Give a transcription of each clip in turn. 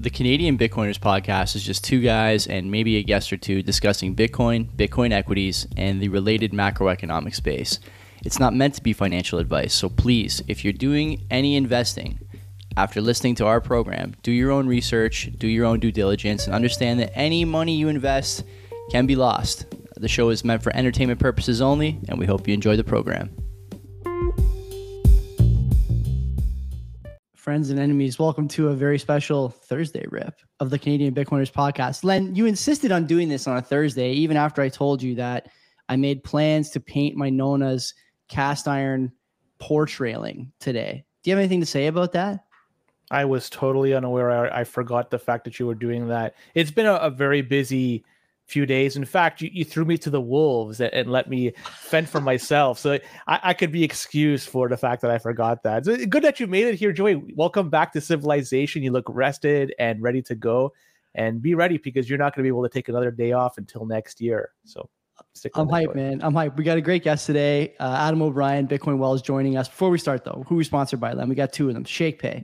The Canadian Bitcoiners podcast is just two guys and maybe a guest or two discussing Bitcoin, Bitcoin equities, and the related macroeconomic space. It's not meant to be financial advice, so please, if you're doing any investing after listening to our program, do your own research, do your own due diligence, and understand that any money you invest can be lost. The show is meant for entertainment purposes only, and we hope you enjoy the program. Friends and enemies, welcome to a very special Thursday rip of the Canadian Bitcoiners podcast. Len, you insisted on doing this on a Thursday, even after I told you that I made plans to paint my Nona's cast iron porch railing today. Do you have anything to say about that? I was totally unaware. I forgot the fact that you were doing that. It's been a very busy few days. In fact, you threw me to the wolves and let me fend for myself. So I could be excused for the fact that I forgot that. It's good that you made it here, Joey. Welcome back to civilization. You look rested and ready to go, and be ready because you're not going to be able to take another day off until next year. So I'm hyped, man. I'm hyped. We got a great guest today. Adam O'Brien, Bitcoin Wells, joining us. Before we start though, who we sponsored by, Len? We got two of them. ShakePay.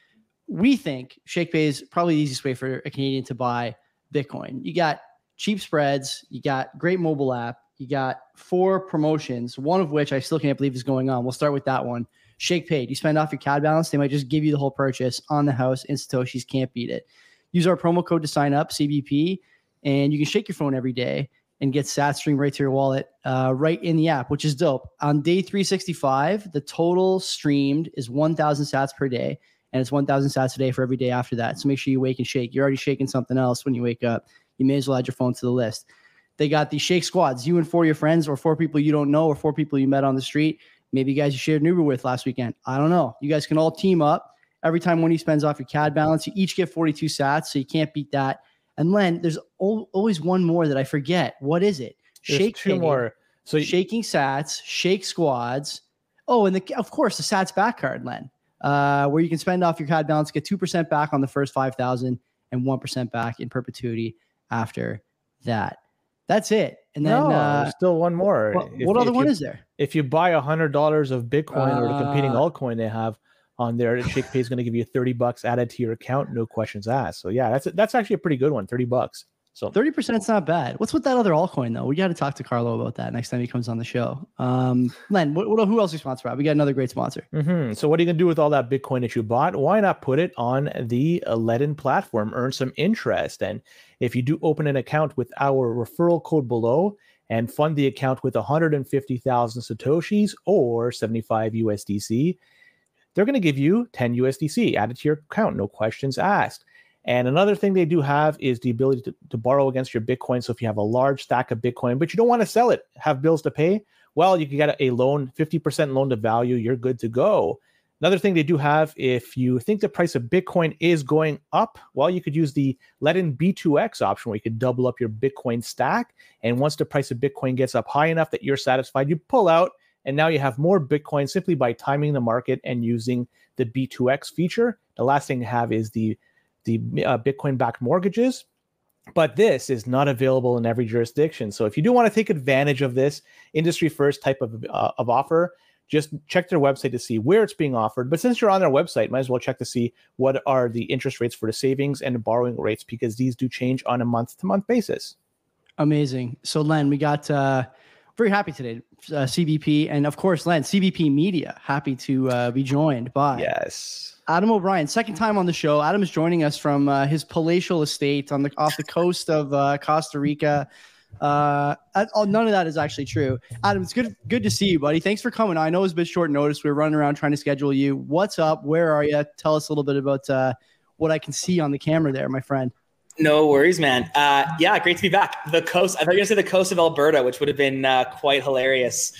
We think ShakePay is probably the easiest way for a Canadian to buy Bitcoin. You got cheap spreads, you got great mobile app, you got 4 promotions, one of which I still can't believe is going on. We'll start with that one. ShakePay. You spend off your CAD balance, they might just give you the whole purchase on the house in Satoshis. Can't beat it. Use our promo code to sign up, CBP, and you can shake your phone every day and get sats streamed right to your wallet right in the app, which is dope. On day 365, the total streamed is 1,000 sats per day, and it's 1,000 sats a day for every day after that. So make sure you wake and shake. You're already shaking something else when you wake up. You may as well add your phone to the list. They got the Shake Squads. You and 4 of your friends, or 4 people you don't know, or 4 people you met on the street. Maybe you guys you shared an Uber with last weekend. I don't know. You guys can all team up. Every time one of you spends off your CAD balance, you each get 42 sats, so you can't beat that. And Len, there's always one more that I forget. What is it? Shake 2 more. So shaking sats, Shake Squads. Oh, and of course the Sats back card, Len, where you can spend off your CAD balance, get 2% back on the first 5,000 and 1% back in perpetuity after that. That's it. And then there's still one more. What other one is there? If you buy $100 of Bitcoin or the competing altcoin they have on there, ShakePay is going to give you $30 added to your account, no questions asked. So yeah, that's actually a pretty good one, $30. So 30% is not bad. What's with that other altcoin though? We got to talk to Carlo about that next time he comes on the show. Len, who else are we sponsored by? We got another great sponsor. So what are you going to do with all that Bitcoin that you bought? Why not put it on the Ledn platform, earn some interest? And if you do open an account with our referral code below and fund the account with 150,000 Satoshis or 75 USDC, they're going to give you 10 USDC added to your account, no questions asked. And another thing they do have is the ability to borrow against your Bitcoin. So if you have a large stack of Bitcoin, but you don't want to sell it, have bills to pay, well, you can get a loan, 50% loan to value. You're good to go. Another thing they do have, if you think the price of Bitcoin is going up, well, you could use the Ledn B2X option where you could double up your Bitcoin stack. And once the price of Bitcoin gets up high enough that you're satisfied, you pull out, and now you have more Bitcoin simply by timing the market and using the B2X feature. The last thing to have is the Bitcoin-backed mortgages, but this is not available in every jurisdiction. So if you do want to take advantage of this industry-first type of offer, just check their website to see where it's being offered. But since you're on their website, might as well check to see what are the interest rates for the savings and the borrowing rates, because these do change on a month-to-month basis. Amazing. So Len, we got very happy today, CBP, and of course, Len, CBP Media, happy to be joined by Adam O'Brien. Second time on the show. Adam is joining us from his palatial estate off the coast of Costa Rica. None of that is actually true. Adam, it's good to see you, buddy. Thanks for coming. I know it's a bit short notice. We were running around trying to schedule you. What's up? Where are you? Tell us a little bit about what I can see on the camera there, my friend. No worries, man. Yeah, great to be back. The coast. I thought you were going to say the coast of Alberta, which would have been quite hilarious.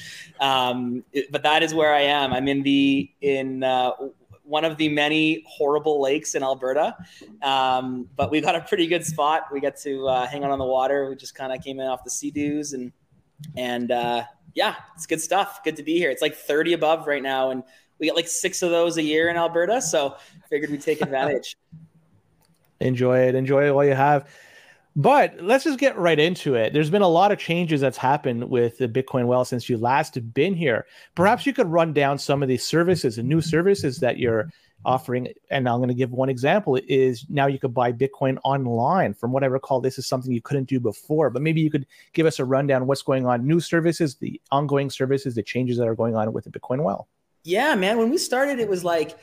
But that is where I am. I'm in one of the many horrible lakes in Alberta. But we got a pretty good spot. We got to hang out on the water. We just kind of came in off the Sea-Doos and yeah, it's good stuff. Good to be here. It's like 30 above right now, and we get like 6 of those a year in Alberta. So figured we'd take advantage. Enjoy it. Enjoy it while you have. But let's just get right into it. There's been a lot of changes that's happened with the Bitcoin Well since you last been here. Perhaps you could run down some of these services and new services that you're offering, and I'm going to give one example, is now you could buy Bitcoin online. From what I recall, this is something you couldn't do before, but maybe you could give us a rundown of what's going on, new services, the ongoing services, the changes that are going on with the Bitcoin Well. Yeah, man. When we started, it was like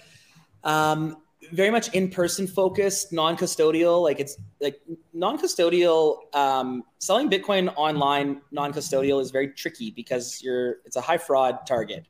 very much in-person focused, non-custodial. Like it's like non-custodial, selling Bitcoin online, non-custodial is very tricky because it's a high fraud target.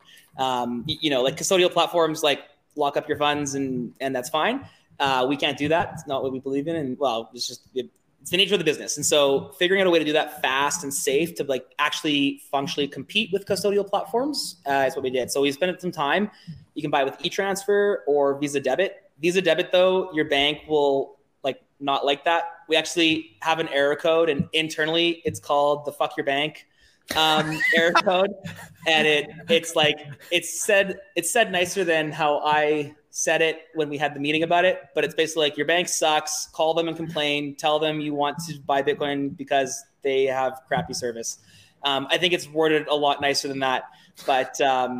Like custodial platforms like lock up your funds and that's fine. We can't do that. It's not what we believe in. And well, it's the nature of the business. And so figuring out a way to do that fast and safe to like actually functionally compete with custodial platforms is what we did. So we spent some time. You can buy with e-transfer or Visa debit. Visa debit though, your bank will like not like that. We actually have an error code, and internally it's called the fuck your bank error code. And it's said nicer than how I said it when we had the meeting about it, but it's basically like your bank sucks, call them and complain, tell them you want to buy Bitcoin because they have crappy service. I think it's worded a lot nicer than that, but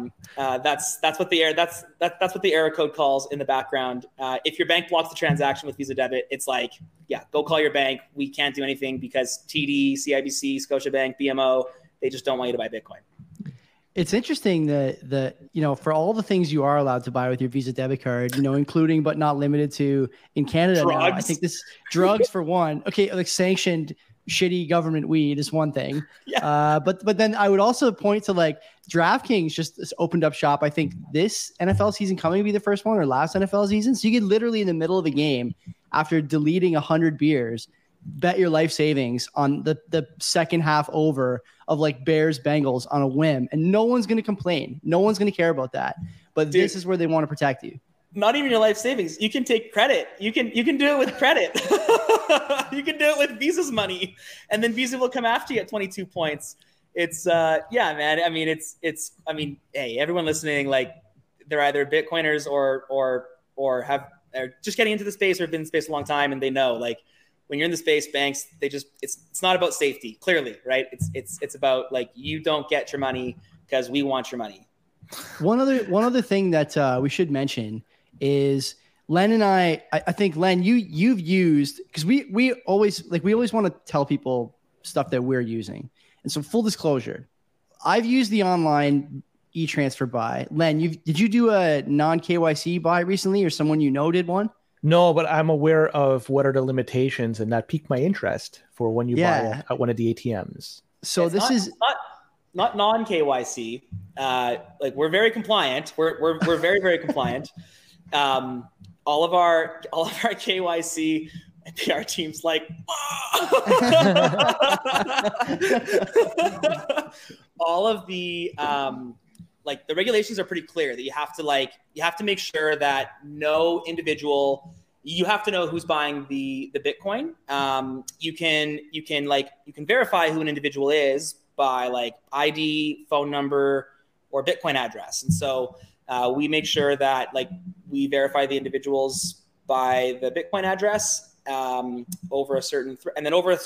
that's what the error code calls in the background. If your bank blocks the transaction with Visa debit, it's like, yeah, go call your bank. We can't do anything because TD, CIBC, Scotiabank, BMO, they just don't want you to buy Bitcoin. It's interesting that for all the things you are allowed to buy with your Visa debit card, including but not limited to in Canada now, I think this drugs for one. Okay, like sanctioned shitty government weed is one thing. Yeah. But then I would also point to like DraftKings just opened up shop. I think this NFL season coming to be the first one or last NFL season. So you could literally in the middle of a game after deleting 100 beers, bet your life savings on the second half over of like Bears Bengals on a whim, and no one's going to complain. No one's going to care about that. But Dude, this is where they want to protect you. Not even your life savings. You can take credit. You can do it with credit. You can do it with Visa's money, and then Visa will come after you at 22 points. It's yeah, man. I mean, hey, everyone listening, like they're either Bitcoiners or are just getting into the space or have been in the space a long time, and they know like when you're in the space, banks, it's not about safety, clearly, right? It's about like you don't get your money because we want your money. One other thing that we should mention is Len and I think Len, you've used, because we always want to tell people stuff that we're using. And so full disclosure, I've used the online e-transfer buy. Len, did you do a non-KYC buy recently, or someone did one? No, but I'm aware of what are the limitations, and that piqued my interest for when you buy at one of the ATMs. So this is not non-KYC. Like we're very compliant. We're very, very compliant. All of our KYC and PR teams like all of the like the regulations are pretty clear that you have to make sure that no individual, you have to know who's buying the Bitcoin. You can verify who an individual is by like ID, phone number, or Bitcoin address. And so we make sure that like we verify the individuals by the Bitcoin address over a certain, and then over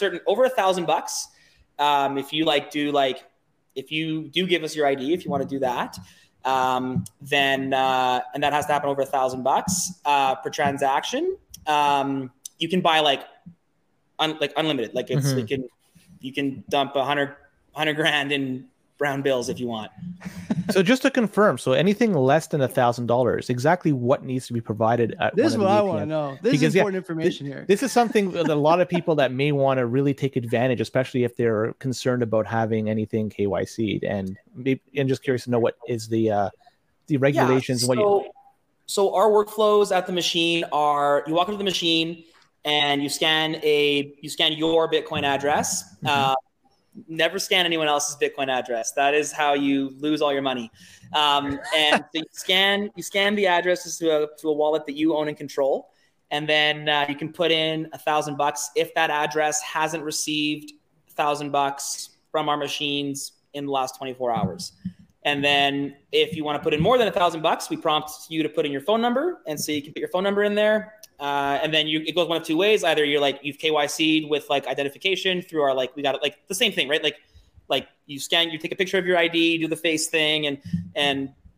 $1,000. If you do give us your ID, if you want to do that, then and that has to happen over $1,000 per transaction. You can buy like unlimited. Like it's you can dump 100 grand in brown bills if you want. So just to confirm, so anything less than $1,000, exactly what needs to be provided at this is what I want to know. This is important information here. This is something that a lot of people that may want to really take advantage, especially if they're concerned about having anything KYC'd, and just curious to know what is the regulations. Yeah, so our workflows at the machine are: you walk into the machine and you scan your Bitcoin address. Never scan anyone else's Bitcoin address. That is how you lose all your money. And so you scan the addresses to a wallet that you own and control. And then you can put in $1,000 if that address hasn't received $1,000 from our machines in the last 24 hours. And then if you want to put in more than $1,000, we prompt you to put in your phone number. And so you can put your phone number in there. And then it goes one of two ways. Either you've KYC'd with like identification through our, like, we got like the same thing, right? Like you take a picture of your ID, do the face thing, and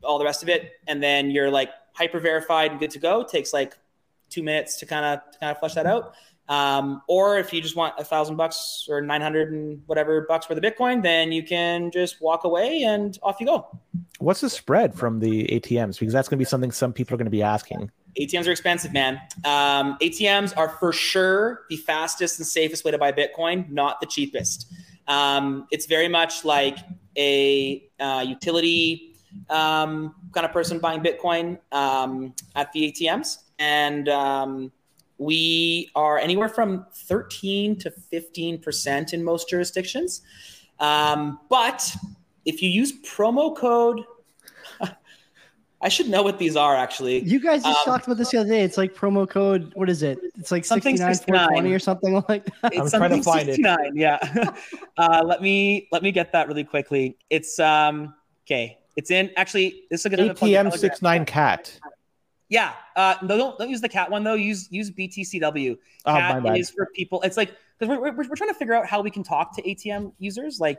all the rest of it, and then you're like hyper verified and good to go. It takes like 2 minutes to kind of flesh that out. Or if you just want $1,000 or 900 and whatever bucks worth of Bitcoin, then you can just walk away and off you go. What's the spread from the ATMs? Because that's going to be something some people are going to be asking. ATMs are expensive, man. ATMs are for sure the fastest and safest way to buy Bitcoin, not the cheapest. It's very much like a utility kind of person buying Bitcoin at the ATMs. And we are anywhere from 13 to 15% in most jurisdictions. But if you use promo code, I should know what these are actually. You guys just talked about this the other day. It's like promo code. What is it? It's like 69,420 or something like that. I'm trying to find 69, it. Yeah. Let me get that really quickly. It's okay. It's in actually. This is a good ATM 69 cat. Yeah. No, don't use the cat one though. Use BTCW. Cat is for people. It's like because we're trying to figure out how we can talk to ATM users, like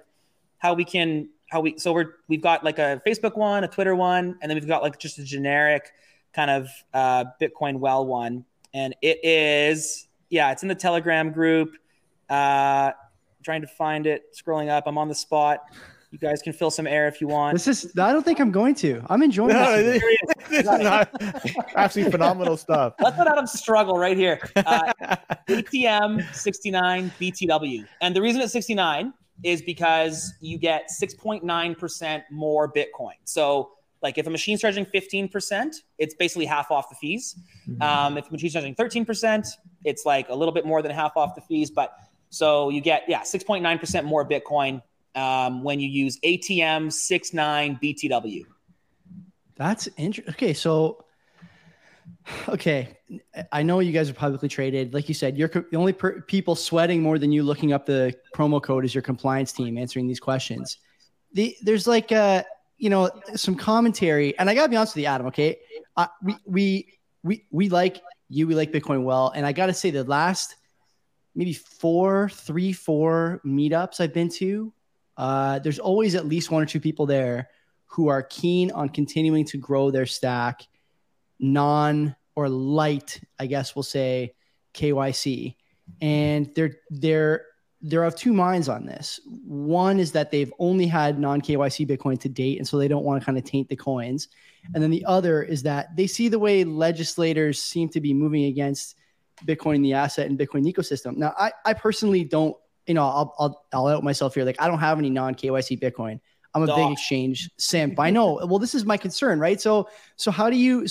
we've got like a Facebook one, a Twitter one, and then we've got like just a generic kind of Bitcoin well one. And it is, it's in the Telegram group. Trying to find it, scrolling up. I'm on the spot. You guys can fill some air if you want. I don't think I'm going to. I'm enjoying this. This is not actually phenomenal stuff. Let's let Adam struggle right here. ATM 69 BTW. And the reason it's 69 is because you get 6.9% more Bitcoin. So like if a machine's charging 15%, it's basically half off the fees. Mm-hmm. If a machine's charging 13%, it's like a little bit more than half off the fees. But so you get, 6.9% more Bitcoin when you use ATM 69 BTW. That's interesting. Okay. I know you guys are publicly traded. Like you said, you're the only people sweating more than you looking up the promo code is your compliance team answering these questions. There's like, some commentary, and I gotta be honest with you, Adam. Okay. We like you, we like Bitcoin well. And I got to say the last maybe 4 meetups I've been to, there's always at least 1 or 2 people there who are keen on continuing to grow their stack, or light, I guess we'll say, KYC. And they're of 2 minds on this. One is that they've only had non-KYC Bitcoin to date, and so they don't want to kind of taint the coins. And then the other is that they see the way legislators seem to be moving against Bitcoin, the asset, and Bitcoin ecosystem. Now, I personally don't, I'll out myself here. Like, I don't have any non-KYC Bitcoin. I'm a big exchange simp. I know. Well, this is my concern, right? So how do you,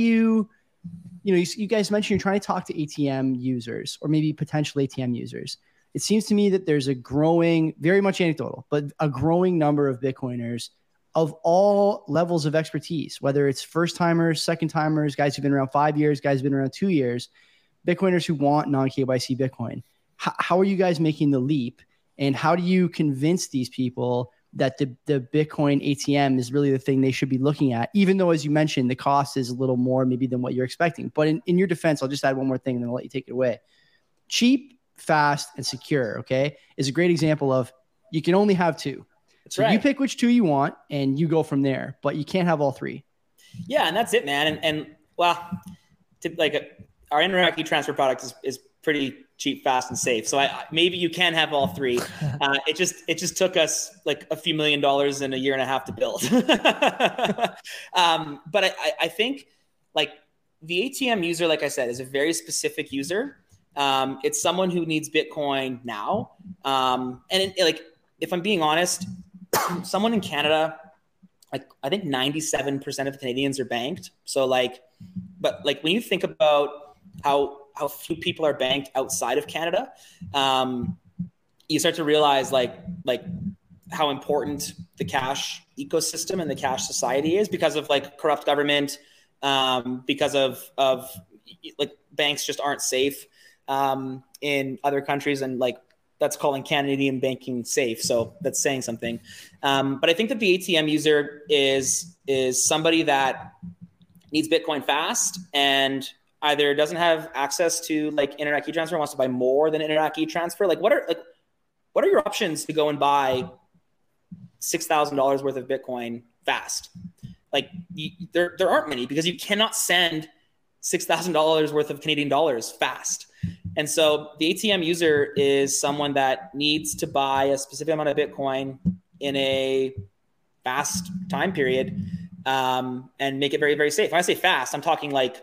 you guys mentioned you're trying to talk to ATM users or maybe potential ATM users. It seems to me that there's a growing, very much anecdotal, but a growing number of Bitcoiners of all levels of expertise, whether it's first timers, second timers, guys who've been around 5 years, guys who've been around 2 years, Bitcoiners who want non-KYC Bitcoin. How are you guys making the leap? And how do you convince these people that the Bitcoin ATM is really the thing they should be looking at, even though, as you mentioned, the cost is a little more maybe than what you're expecting? But in your defense, I'll just add one more thing and then I'll let you take it away. Cheap, fast, and secure, okay, is a great example of you can only have 2. So right. You pick which 2 you want and you go from there, but you can't have all 3. Yeah, and that's it, man. And our Interactive transfer product is pretty cheap, fast, and safe. So maybe you can have all 3. It just took us like a few $1 million in a year and a half to build. But I think like the ATM user, like I said, is a very specific user. It's someone who needs Bitcoin now. If I'm being honest, someone in Canada, like I think 97% of Canadians are banked. So but when you think about how few people are banked outside of Canada, you start to realize like how important the cash ecosystem and the cash society is because of like corrupt government, because of like banks just aren't safe in other countries, and like that's calling Canadian banking safe. So that's saying something. But I think that the ATM user is somebody that needs Bitcoin fast and either doesn't have access to like Interactive transfer, wants to buy more than Interactive transfer. Like what are your options to go and buy $6,000 worth of Bitcoin fast? like there aren't many, because you cannot send $6,000 worth of Canadian dollars fast. And so the ATM user is someone that needs to buy a specific amount of Bitcoin in a fast time period, and make it very, very safe. When I say fast, I'm talking like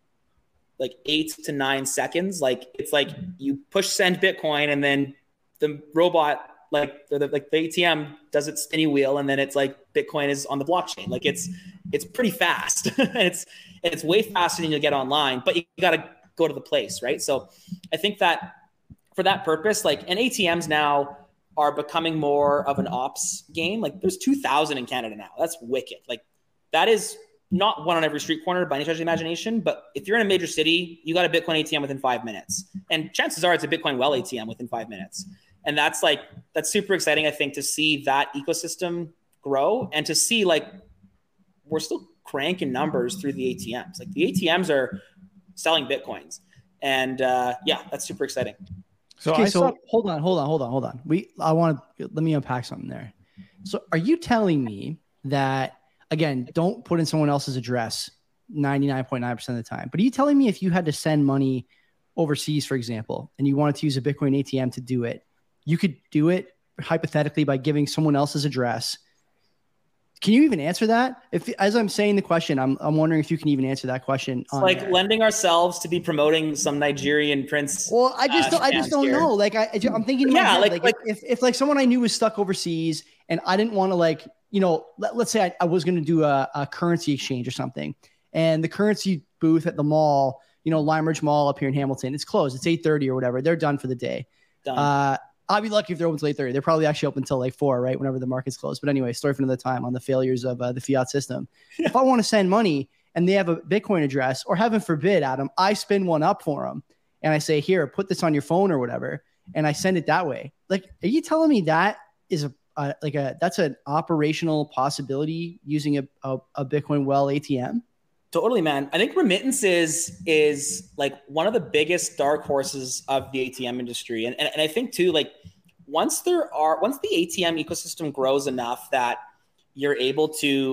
8 to 9 seconds. Like it's like you push send Bitcoin and then the robot, like the ATM does its spinny wheel, and then it's like Bitcoin is on the blockchain. Like it's pretty fast. and it's way faster than you get online, but you got to go to the place, right? So I think that for that purpose, like, and ATMs now are becoming more of an ops game. Like there's 2,000 in Canada now. That's wicked. Like that is not one on every street corner by any stretch of the imagination, but if you're in a major city, you got a Bitcoin ATM within 5 minutes. And chances are it's a Bitcoin Well ATM within 5 minutes. And that's super exciting, I think, to see that ecosystem grow, and to see like we're still cranking numbers through the ATMs. Like the ATMs are selling Bitcoins. And that's super exciting. So hold on. Let me unpack something there. So are you telling me that, again, don't put in someone else's address 99.9% of the time, but are you telling me if you had to send money overseas, for example, and you wanted to use a Bitcoin ATM to do it, you could do it hypothetically by giving someone else's address? Can you even answer that? If, as I'm saying the question, I'm wondering if you can even answer that question. It's like there. Lending ourselves to be promoting some Nigerian prince. Well, I just don't know. Like I'm thinking, in my head, if like someone I knew was stuck overseas and I didn't want to let's say I was going to do a currency exchange or something, and the currency booth at the mall, Lime Ridge Mall up here in Hamilton, it's closed. It's 8:30 or whatever. They're done for the day. Done. I'll be lucky if they're open until 8:30. They're probably actually open until 4, right? Whenever the market's closed. But anyway, story for another time on the failures of the fiat system. If I want to send money and they have a Bitcoin address, or heaven forbid, Adam, I spin one up for them and I say, here, put this on your phone or whatever, and I send it that way. Like, are you telling me that is that's an operational possibility using a Bitcoin Well ATM? Totally, man. I think remittances is like one of the biggest dark horses of the ATM industry. And I think too, like once the ATM ecosystem grows enough that we're able to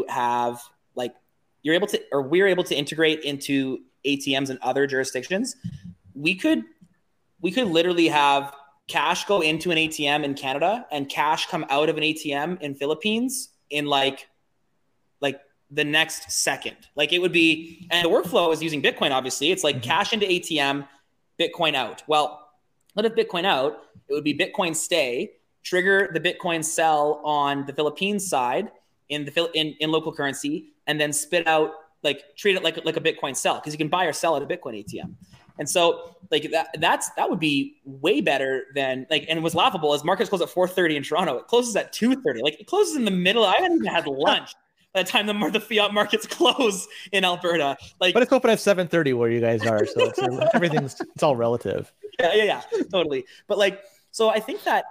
integrate into ATMs in other jurisdictions, we could literally have cash go into an ATM in Canada and cash come out of an ATM in Philippines in like the next second. Like it would be, and the workflow is using Bitcoin, obviously. It's like cash into ATM, Bitcoin out. Well, let it Bitcoin out, it would be Bitcoin stay, trigger the Bitcoin sell on the Philippines side in local currency, and then spit out, like treat it like a Bitcoin sell, because you can buy or sell at a Bitcoin ATM. And so like that would be way better than and what's laughable is markets close at 4:30 in Toronto. It closes at 2:30. Like it closes in the middle. I haven't even had lunch by the time the fiat markets close in Alberta. But it's open at 7:30 where you guys are, so it's all relative. Yeah, totally. But so I think that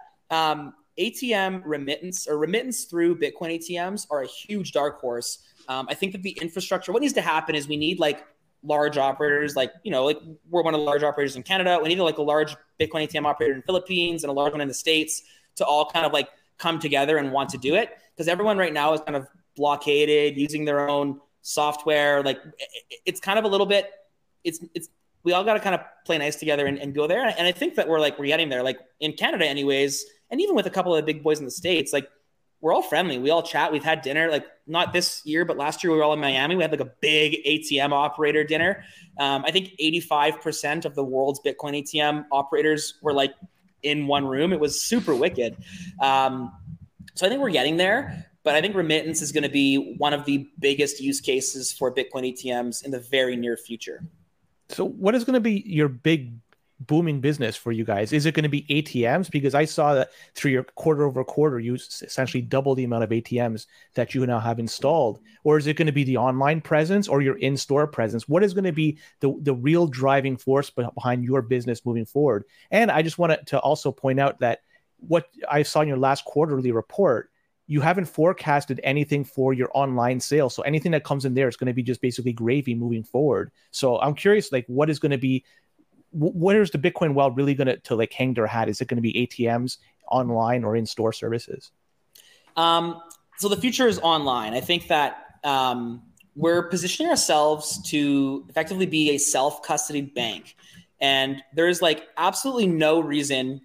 ATM remittance through Bitcoin ATMs are a huge dark horse. I think that the infrastructure, what needs to happen is we need large operators, we're one of the large operators in Canada. We need a large Bitcoin ATM operator in the Philippines and a large one in the States to all kind of come together and want to do it, because everyone right now is kind of blockaded using their own software. It's kind of a little bit, we all got to kind of play nice together and go there. And I think that we're getting there, in Canada anyways. And even with a couple of the big boys in the States, we're all friendly. We all chat. We've had dinner, not this year, but last year we were all in Miami. We had a big ATM operator dinner. I think 85% of the world's Bitcoin ATM operators were in one room. It was super wicked. So I think we're getting there. But I think remittance is going to be one of the biggest use cases for Bitcoin ATMs in the very near future. So what is going to be your big booming business for you guys? Is it going to be ATMs? Because I saw that through your quarter over quarter, you essentially double the amount of ATMs that you now have installed. Or is it going to be the online presence or your in-store presence? What is going to be the real driving force behind your business moving forward? And I just wanted to also point out that what I saw in your last quarterly report, you haven't forecasted anything for your online sales. So anything that comes in there is going to be just basically gravy moving forward. So I'm curious, what is going to be, where is the Bitcoin Well really going to hang their hat? Is it going to be ATMs, online, or in-store services? So the future is online. I think that we're positioning ourselves to effectively be a self-custodied bank. And there's like absolutely no reason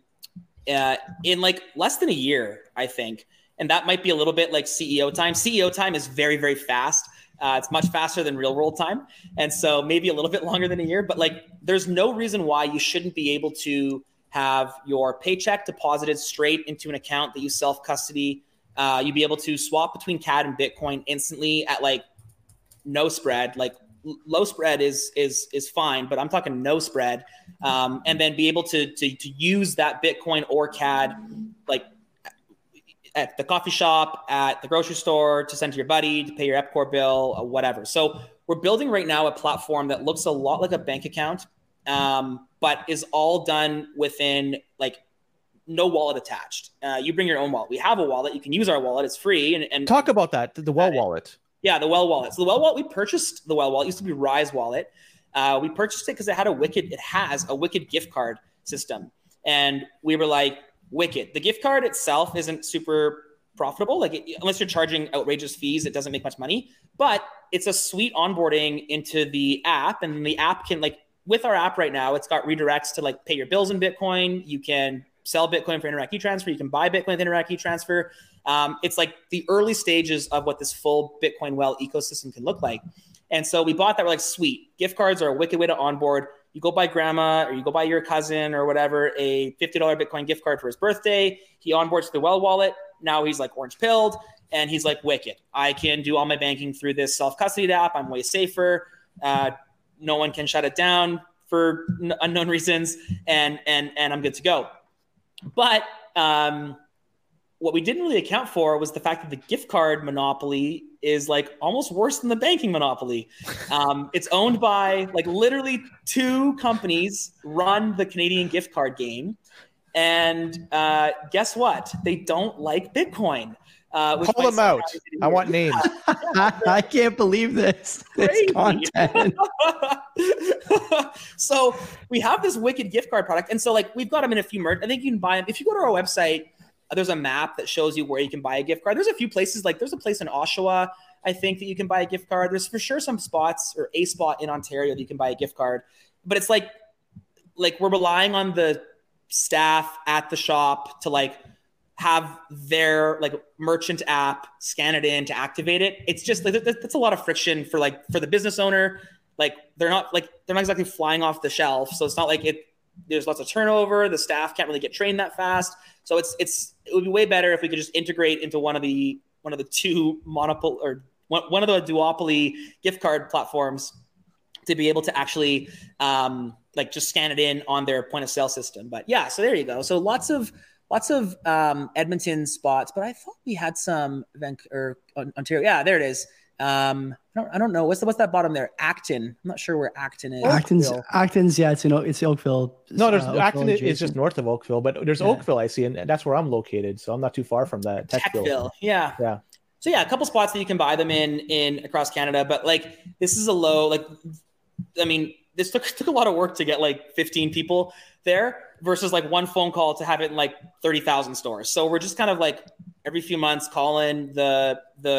in like less than a year, I think. And that might be a little bit like CEO time. CEO time is very, very fast. It's much faster than real world time. And so maybe a little bit longer than a year, but like there's no reason why you shouldn't be able to have your paycheck deposited straight into an account that you self-custody. You'd be able to swap between CAD and Bitcoin instantly at like no spread. Like low spread is fine, but I'm talking no spread. And then be able to use that Bitcoin or CAD like at the coffee shop, at the grocery store, to send to your buddy, to pay your Epcor bill, or whatever. So we're building right now a platform that looks a lot like a bank account, but is all done within like no wallet attached. You bring your own wallet. We have a wallet. You can use our wallet. It's free. And talk about that, the Well wallet. Yeah, the Well wallet. So the Well wallet, we purchased the Well wallet. It used to be Rise wallet. We purchased it because it has a wicked gift card system. And we were like, wicked. The gift card itself isn't super profitable. Like unless you're charging outrageous fees, it doesn't make much money, but it's a sweet onboarding into the app. And the app can like, with our app right now, it's got redirects to like pay your bills in Bitcoin. You can sell Bitcoin for Interac e-Transfer. You can buy Bitcoin with Interac e-Transfer. It's like the early stages of what this full Bitcoin Well ecosystem can look like. And so we bought that. We're like, sweet. Gift cards are a wicked way to onboard. You go buy grandma or you go buy your cousin or whatever a $50 Bitcoin gift card for his birthday. He onboards to the Well wallet. Now he's like orange pilled and he's like, wicked. I can do all my banking through this self-custodied app. I'm way safer. No one can shut it down for unknown reasons. And I'm good to go. But what we didn't really account for was the fact that the gift card monopoly is like almost worse than the banking monopoly. It's owned by like literally two companies run the Canadian gift card game. And guess what? They don't like Bitcoin. Call them out. I want names. I can't believe this. It's content. So we have this wicked gift card product. And so like we've got them in a few merch. I think you can buy them. If you go to our website, there's a map that shows you where you can buy a gift card. There's a few places, like there's a place in Oshawa, I think, that you can buy a gift card. There's for sure some spots or a spot in Ontario that you can buy a gift card. But it's like we're relying on the staff at the shop to like have their like merchant app scan it in to activate it. It's just like that's a lot of friction for the business owner. Like they're not exactly flying off the shelf. So it's not like there's lots of turnover. The staff can't really get trained that fast. So it would be way better if we could just integrate into one of the two monopoly or one of the duopoly gift card platforms to be able to actually like just scan it in on their point of sale system. But yeah, so there you go. So lots of Edmonton spots, but I thought we had some Ontario. Yeah, there it is. I don't know. What's that bottom there? Acton. I'm not sure where Acton is. Acton's. Yeah, it's Oakville. No, there's Acton is just north of Oakville, but there's Oakville I see, and that's where I'm located. So I'm not too far from that. Techville. Yeah. So yeah, a couple spots that you can buy them in across Canada, but like this is a low. Like, I mean, this took a lot of work to get like 15 people there versus like one phone call to have it in like 30,000 stores. So we're just kind of like every few months calling the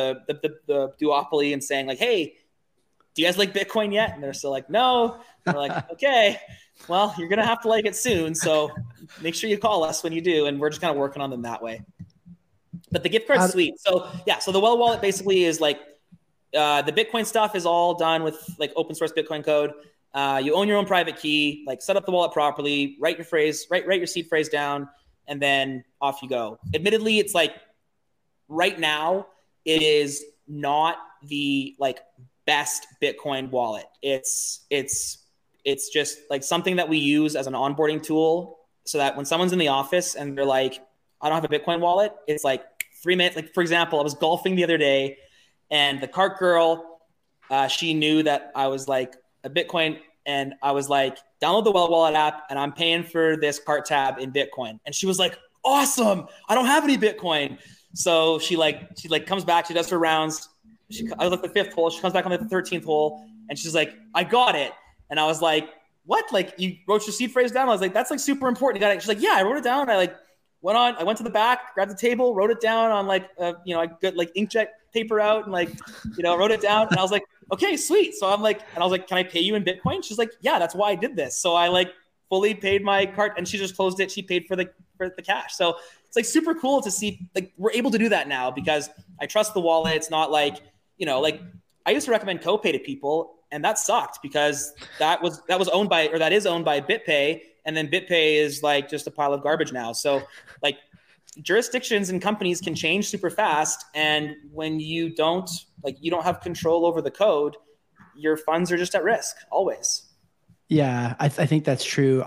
duopoly and saying like, hey, do you guys like Bitcoin yet? And they're still like, no. And we're like, okay, well, you're going to have to like it soon. So make sure you call us when you do. And we're just kind of working on them that way. But the gift card's sweet. So yeah, so the Well wallet basically is like the Bitcoin stuff is all done with like open source Bitcoin code. You own your own private key, like set up the wallet properly, write your seed phrase down, and then off you go. Admittedly, it's like right now it is not the like best Bitcoin wallet. It's just like something that we use as an onboarding tool so that when someone's in the office and they're like, I don't have a Bitcoin wallet, it's like 3 minutes. Like for example, I was golfing the other day and the cart girl, she knew that I was like a Bitcoin, and I was like, download the Well wallet app and I'm paying for this cart tab in Bitcoin. And she was like, awesome. I don't have any Bitcoin. So she comes back, she does her rounds. I was at the 5th hole. She comes back on the 13th hole and she's like, I got it. And I was like, what? Like you wrote your seed phrase down? I was like, that's like super important. You got it. She's like, yeah, I wrote it down. I went to the back, grabbed the table, wrote it down on like, I got like inkjet paper out and like, wrote it down. And I was like, okay, sweet. So I'm like, and I was like, can I pay you in Bitcoin? She's like, yeah, that's why I did this. So I like fully paid my card, and she just closed it. She paid for the cash. So it's like super cool to see, like, we're able to do that now because I trust the wallet. It's not like, like I used to recommend Copay to people, and that sucked because that is owned by BitPay. And then BitPay is like just a pile of garbage now. So like jurisdictions and companies can change super fast. And when you don't have control over the code, your funds are just at risk always. Yeah, I think that's true.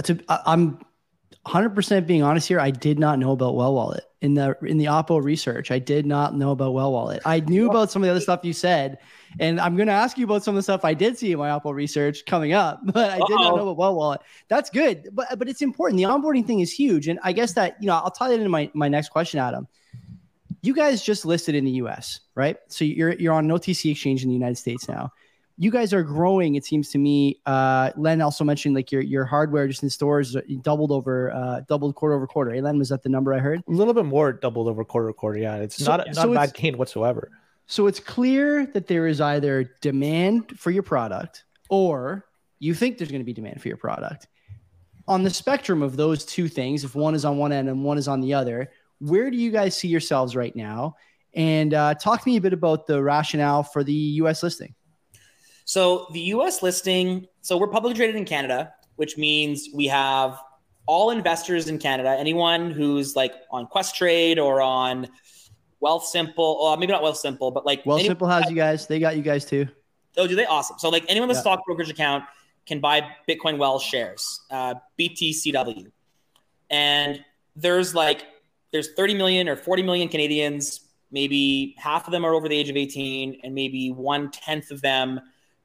I'm 100% being honest here. I did not know about Well Wallet in the Oppo research. I did not know about Well Wallet. I knew about some of the other stuff you said, and I'm going to ask you about some of the stuff I did see in my Oppo research coming up, but I did not know about Well Wallet. That's good, but it's important. The onboarding thing is huge, and I guess that I'll tie that into my next question, Adam. You guys just listed in the US, right? So you're on an OTC exchange in the United States now. You guys are growing, it seems to me. Len also mentioned like your hardware just in stores doubled quarter over quarter. Hey, Len, was that the number I heard? A little bit more doubled over quarter to quarter. Yeah, it's not a bad gain whatsoever. So it's clear that there is either demand for your product or you think there's going to be demand for your product. On the spectrum of those two things, if one is on one end and one is on the other, where do you guys see yourselves right now? And talk to me a bit about the rationale for the US listing. So the US listing, so we're publicly traded in Canada, which means we have all investors in Canada, anyone who's like on Questrade or on Wealthsimple, maybe not Wealthsimple, but like Wealthsimple has you guys. They got you guys too. Oh, do they? Awesome. So like anyone with a stock brokerage account can buy Bitcoin Well shares, BTCW. And there's 30 million or 40 million Canadians, maybe half of them are over the age of 18, and maybe 1/10 of them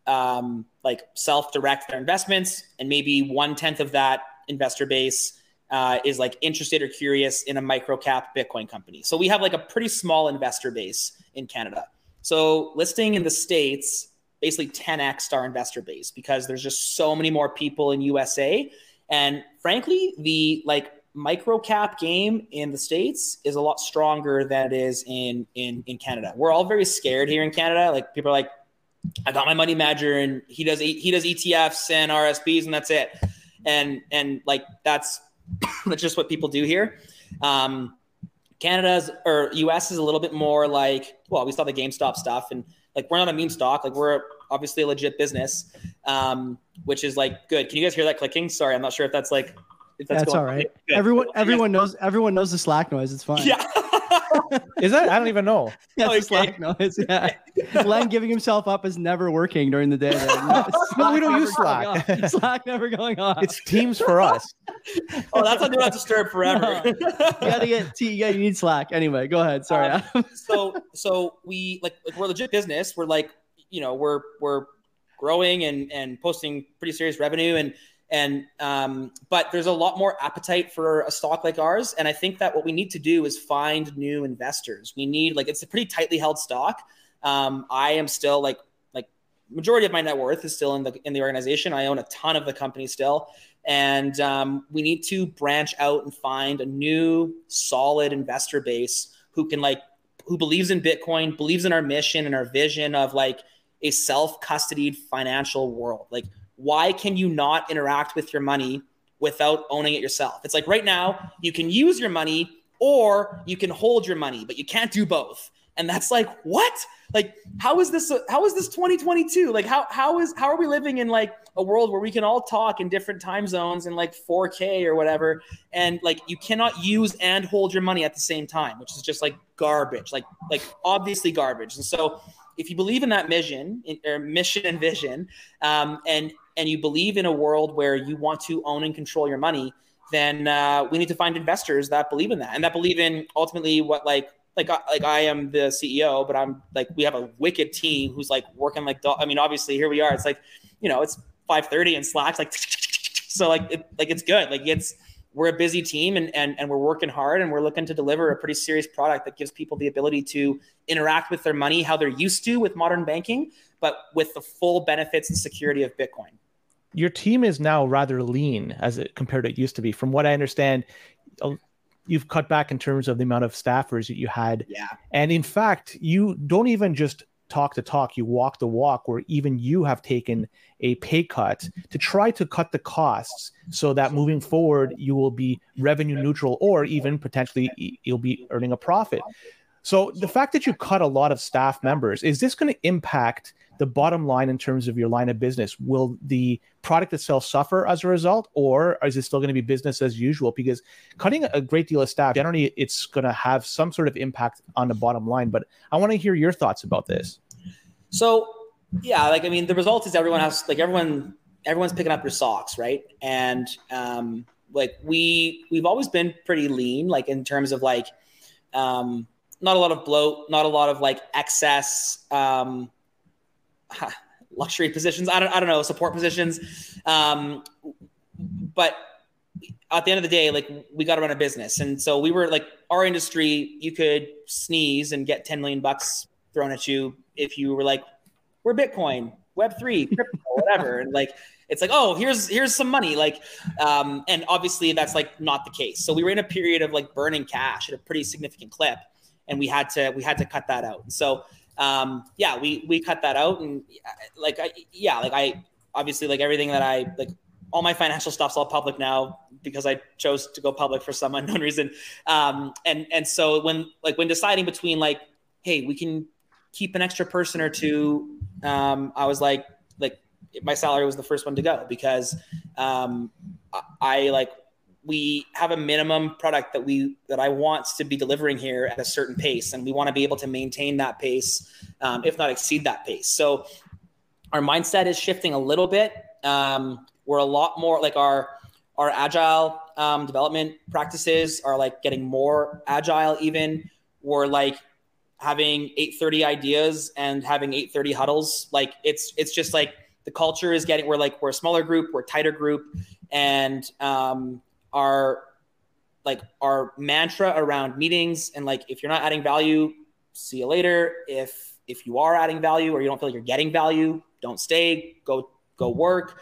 like self-direct their investments, and maybe 1/10 of that investor base is like interested or curious in a micro cap Bitcoin company. So we have like a pretty small investor base in Canada. So listing in the States basically 10x our investor base because there's just so many more people in USA. And frankly, the like micro cap game in the States is a lot stronger than it is in Canada. We're all very scared here in Canada. Like people are like, I got my money manager and he does ETFs and RSPs and that's it. And like, that's just what people do here. Canada's or US is a little bit more like, well, we saw the GameStop stuff and like, we're not a meme stock. Like we're obviously a legit business, which is like good. Can you guys hear that clicking? Sorry. I'm not sure if that's like, if that's all right. Everyone knows the Slack noise. It's fine. Yeah. Is that? I don't even know. Yeah, it's Slack noise. Yeah. Len giving himself up is never working during the day. No, we don't use Slack. Slack never going on. It's Teams for us. Oh, that's on Do Not Disturb forever. You need Slack. Anyway, go ahead. Sorry. Adam. So we're legit business. We're like, we're growing and posting pretty serious revenue but there's a lot more appetite for a stock like ours. And I think that what we need to do is find new investors. We need, like, it's a pretty tightly held stock. I am still like majority of my net worth is still in the organization. I own a ton of the company still. And we need to branch out and find a new solid investor base who believes in Bitcoin, believes in our mission and our vision of like a self-custodied financial world. Like, why can you not interact with your money without owning it yourself? It's like right now you can use your money or you can hold your money, but you can't do both. And that's like, what? Like, how is this 2022? Like, how are we living in like a world where we can all talk in different time zones in like 4K or whatever? And like, you cannot use and hold your money at the same time, which is just like garbage, like obviously garbage. And so if you believe in that mission and vision, and you believe in a world where you want to own and control your money, then we need to find investors that believe in that and that believe in ultimately what like I am the CEO, but I'm like, we have a wicked team who's like working like, obviously here we are. It's like, it's 5:30 and Slack's like, so like, it's good. Like we're a busy team and we're working hard and we're looking to deliver a pretty serious product that gives people the ability to interact with their money how they're used to with modern banking, but with the full benefits and security of Bitcoin. Your team is now rather lean as it compared to it used to be. From what I understand, you've cut back in terms of the amount of staffers that you had. Yeah. And in fact, you don't even just talk the talk, you walk the walk, where even you have taken a pay cut to try to cut the costs so that moving forward, you will be revenue neutral, or even potentially you'll be earning a profit. So the fact that you cut a lot of staff members, is this going to impact the bottom line in terms of your line of business? Will the product itself suffer as a result, or is it still going to be business as usual? Because cutting a great deal of staff, generally it's going to have some sort of impact on the bottom line. But I want to hear your thoughts about this. So yeah, like, I mean, the result is everyone's picking up your socks, right? And like we've always been pretty lean, like in terms of like not a lot of bloat, not a lot of like excess luxury positions. I don't know, support positions. But at the end of the day, like, we got to run a business. And so we were like, our industry, you could sneeze and get $10 million thrown at you if you were like, we're Bitcoin, Web3, crypto, whatever. And like, it's like, oh, here's some money. Like, and obviously that's like not the case. So we were in a period of like burning cash at a pretty significant clip, and we had to cut that out. So yeah, we cut that out. And like, I obviously, like, everything that I like, all my financial stuff's all public now because I chose to go public for some unknown reason. And so when deciding between like, hey, we can keep an extra person or two, I was like my salary was the first one to go, because we have a minimum product that I want to be delivering here at a certain pace, and we want to be able to maintain that pace, if not exceed that pace. So our mindset is shifting a little bit. We're a lot more like our agile development practices are like getting more agile. Even we're like having 8:30 ideas and having 8:30 huddles. Like it's just like the culture is getting, we're a smaller group, we're a tighter group. And our mantra around meetings, and like, if you're not adding value, see you later. If you are adding value or you don't feel like you're getting value, don't stay, go work.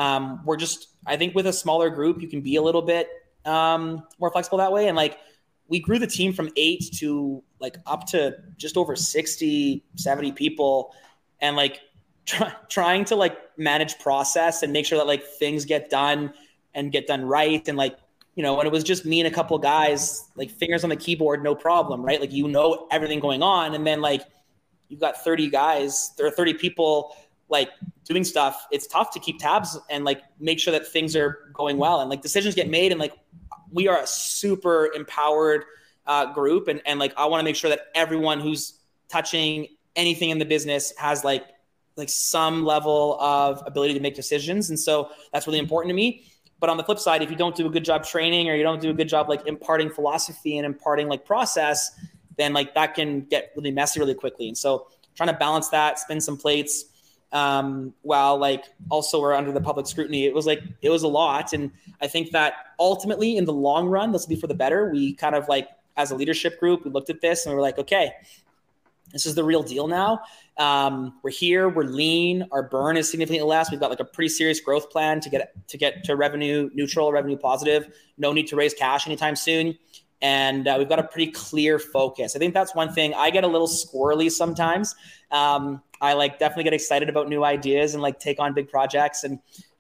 I think with a smaller group, you can be a little bit more flexible that way. And like, we grew the team from 8 to like up to just over 60, 70 people. And like trying to like manage process and make sure that like things get done and get done right. And like, you know, when it was just me and a couple of guys, like fingers on the keyboard, no problem, right? Like, you know, everything going on. And then like, you've got 30 guys, there are 30 people like doing stuff. It's tough to keep tabs and like make sure that things are going well and like decisions get made. And like, we are a super empowered group. And like, I want to make sure that everyone who's touching anything in the business has like some level of ability to make decisions. And so that's really important to me. But on the flip side, if you don't do a good job training, or you don't do a good job like imparting philosophy and imparting like process, then like that can get really messy really quickly. And so trying to balance that, spin some plates, while like also we're under the public scrutiny, it was a lot. And I think that ultimately in the long run, this will be for the better. We kind of like, as a leadership group, we looked at this and we were like, okay, this is the real deal now. We're here, we're lean. Our burn is significantly less. We've got like a pretty serious growth plan to get to revenue neutral, revenue positive. No need to raise cash anytime soon. And we've got a pretty clear focus. I think that's one thing. I get a little squirrely sometimes. I like definitely get excited about new ideas and like take on big projects. And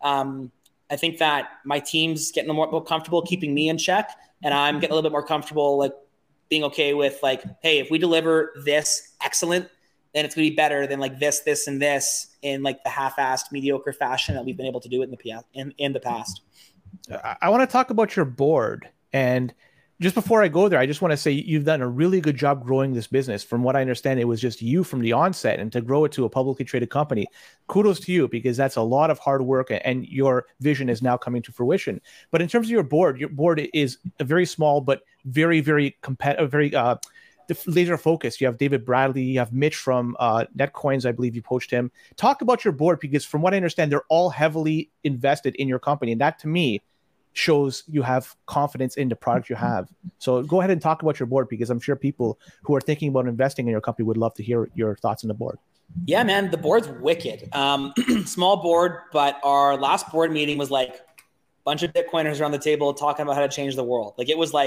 I think that my team's getting a more comfortable keeping me in check. And I'm getting a little bit more comfortable like being okay with like, hey, if we deliver this excellent, then it's going to be better than like this, and this in like the half-assed mediocre fashion that we've been able to do it in the past. I want to talk about your board. And just before I go there, I just want to say you've done a really good job growing this business. From what I understand, it was just you from the onset, and to grow it to a publicly traded company, kudos to you, because that's a lot of hard work, and your vision is now coming to fruition. But in terms of your board is a very small, but very, very competitive, very laser focused. You have David Bradley, you have Mitch from Netcoins, I believe you poached him. Talk about your board, because from what I understand, they're all heavily invested in your company. And that to me shows you have confidence in the product you have. So go ahead and talk about your board, because I'm sure people who are thinking about investing in your company would love to hear your thoughts on the board. Yeah, man, the board's wicked. Small board, but our last board meeting was like a bunch of Bitcoiners around the table talking about how to change the world. Like, it was like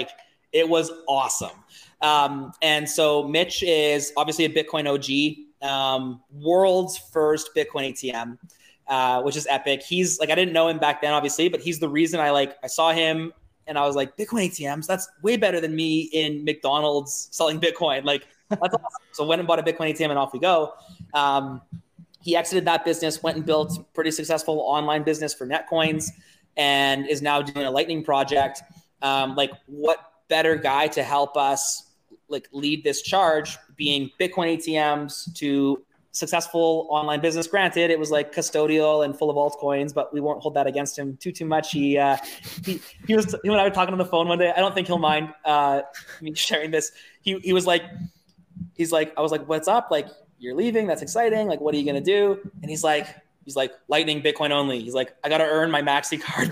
It was awesome. And so Mitch is obviously a Bitcoin OG, world's first Bitcoin ATM, which is epic. He's like, I didn't know him back then, obviously, but he's the reason I saw him and I was like, Bitcoin ATMs, that's way better than me in McDonald's selling Bitcoin. Like, that's awesome. So went and bought a Bitcoin ATM and off we go. He exited that business, went and built a pretty successful online business for Netcoins, and is now doing a Lightning project. Like, what better guy to help us like lead this charge, being Bitcoin ATMs to successful online business. Granted, it was like custodial and full of altcoins, but we won't hold that against him too much. He and I were talking on the phone one day. I don't think he'll mind me sharing this. He was like, I was like, what's up? Like, you're leaving. That's exciting. Like, what are you going to do? And he's like, Lightning Bitcoin only. He's like, I got to earn my Maxi card.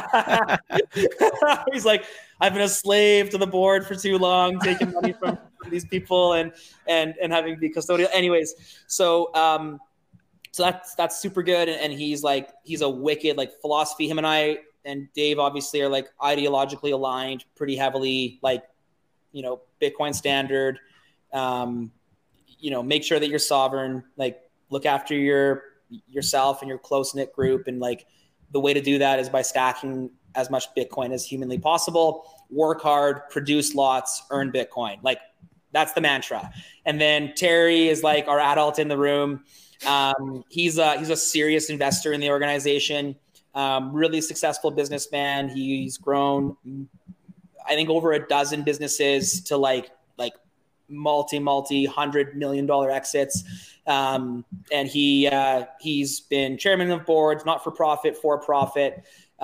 He's like, I've been a slave to the board for too long, taking money from these people and having to be custodial. Anyways, so that's super good. And he's a wicked like philosophy. Him and I and Dave obviously are like ideologically aligned pretty heavily, like, Bitcoin standard, make sure that you're sovereign, like look after yourself and your close-knit group. And like the way to do that is by stacking as much Bitcoin as humanly possible, work hard, produce lots, earn Bitcoin. Like, that's the mantra. And then Terry is like our adult in the room. He's a serious investor in the organization, really successful businessman. He's grown, I think, over a dozen businesses to like multi $100 million exits. And he's been chairman of boards, not for profit, for profit.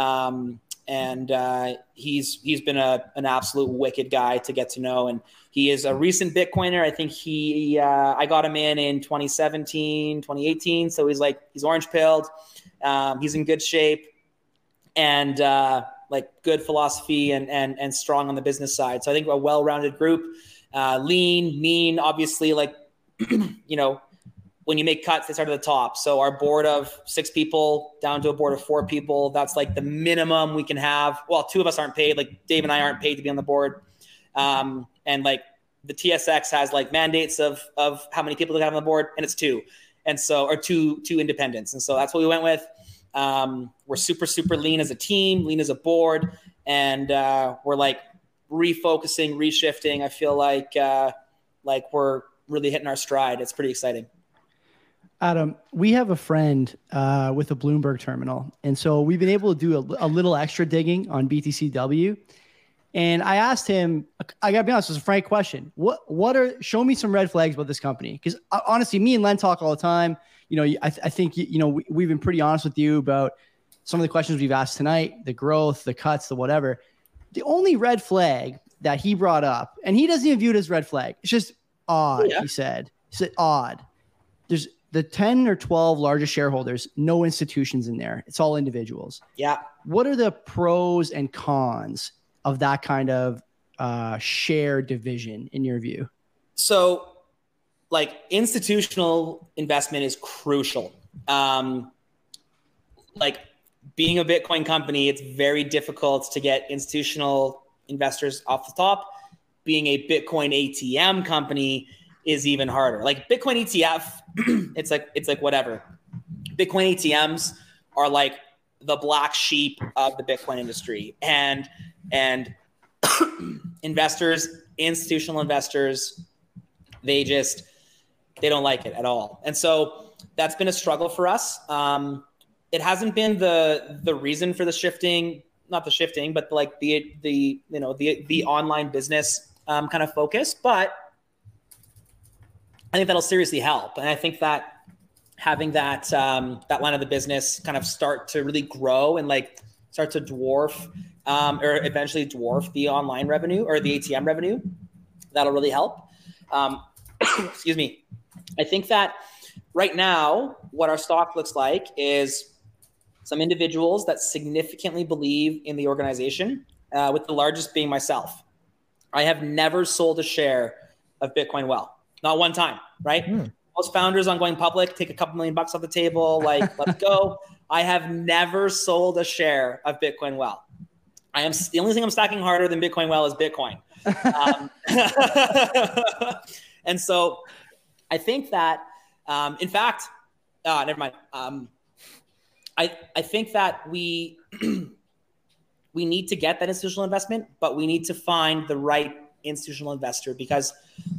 And he's been an absolute wicked guy to get to know. And he is a recent Bitcoiner. I think I got him in 2017, 2018. So he's orange pilled. He's in good shape and like good philosophy and strong on the business side. So I think a well-rounded group, lean, mean, obviously, like, when you make cuts, they start at the top. So our board of 6 people down to a board of 4 people, that's like the minimum we can have. Well, 2 of us aren't paid. Like Dave and I aren't paid to be on the board. And like the TSX has like mandates of how many people they have on the board, and it's 2. And so, or two independents. And so that's what we went with. We're super, super lean as a team, lean as a board. And we're like refocusing, reshifting. I feel like we're really hitting our stride. It's pretty exciting. Adam, we have a friend with a Bloomberg terminal. And so we've been able to do a little extra digging on BTCW. And I asked him, I gotta be honest, it was a frank question. Show me some red flags about this company. Because honestly, me and Len talk all the time. I think, we've been pretty honest with you about some of the questions we've asked tonight, the growth, the cuts, the whatever. The only red flag that he brought up, and he doesn't even view it as red flag. It's just odd, He said odd. There's the 10 or 12 largest shareholders, no institutions in there. It's all individuals. Yeah. What are the pros and cons of that kind of share division in your view? So like institutional investment is crucial. Like being a Bitcoin company, it's very difficult to get institutional investors off the top. Being a Bitcoin ATM company is even harder. Like Bitcoin ETF, it's like whatever. Bitcoin ATMs are like the black sheep of the Bitcoin industry, and investors, institutional investors, they don't like it at all. And so that's been a struggle for us. It hasn't been the reason for the shifting, not the shifting, but like the online business kind of focus. But I think that'll seriously help. And I think that having that line of the business kind of start to really grow and like start to dwarf or eventually dwarf the online revenue or the ATM revenue, that'll really help. Excuse me. I think that right now, what our stock looks like is some individuals that significantly believe in the organization, with the largest being myself. I have never sold a share of Bitcoin Well. Not one time, right? Most founders on going public take a couple $1 million off the table, like, let's go. I have never sold a share of Bitcoin Well. The only thing I'm stacking harder than Bitcoin Well is Bitcoin. And so I think that, in fact, never mind. I think that we need to get that institutional investment, but we need to find the right institutional investor, because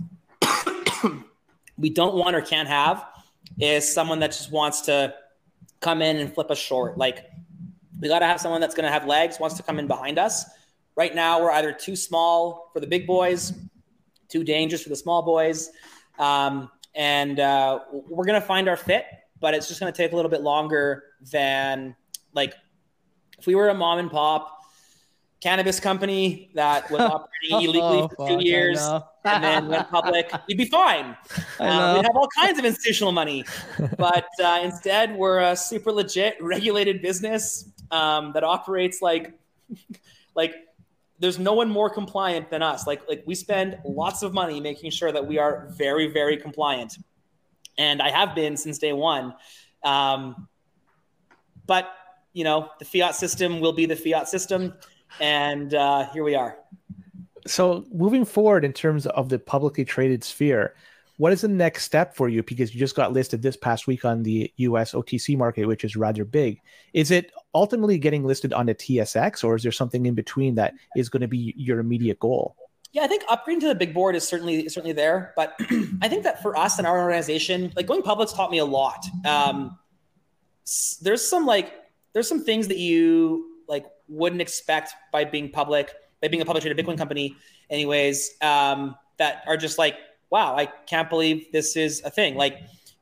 we don't want or can't have is someone that just wants to come in and flip us short. Like, we got to have someone that's going to have legs, wants to come in behind us. Right now, we're either too small for the big boys, too dangerous for the small boys. And we're going to find our fit, but it's just going to take a little bit longer than, like, if we were a mom and pop cannabis company that was operating illegally for 2 years and then went public, we'd be fine. We'd have all kinds of institutional money. But instead, we're a super legit regulated business that operates like there's no one more compliant than us. Like we spend lots of money making sure that we are very, very compliant. And I have been since day one. But, you know, the fiat system will be the fiat system. And here we are. So moving forward in terms of the publicly traded sphere, what is the next step for you? Because you just got listed this past week on the US OTC market, which is rather big. Is it ultimately getting listed on the TSX, or is there something in between that is going to be your immediate goal? Yeah, I think upgrading to the big board is certainly there. But I think that for us and our organization, like, going public's taught me a lot. There's some things that you wouldn't expect by being a public traded Bitcoin company anyways, that are just like, wow, I can't believe this is a thing. Like,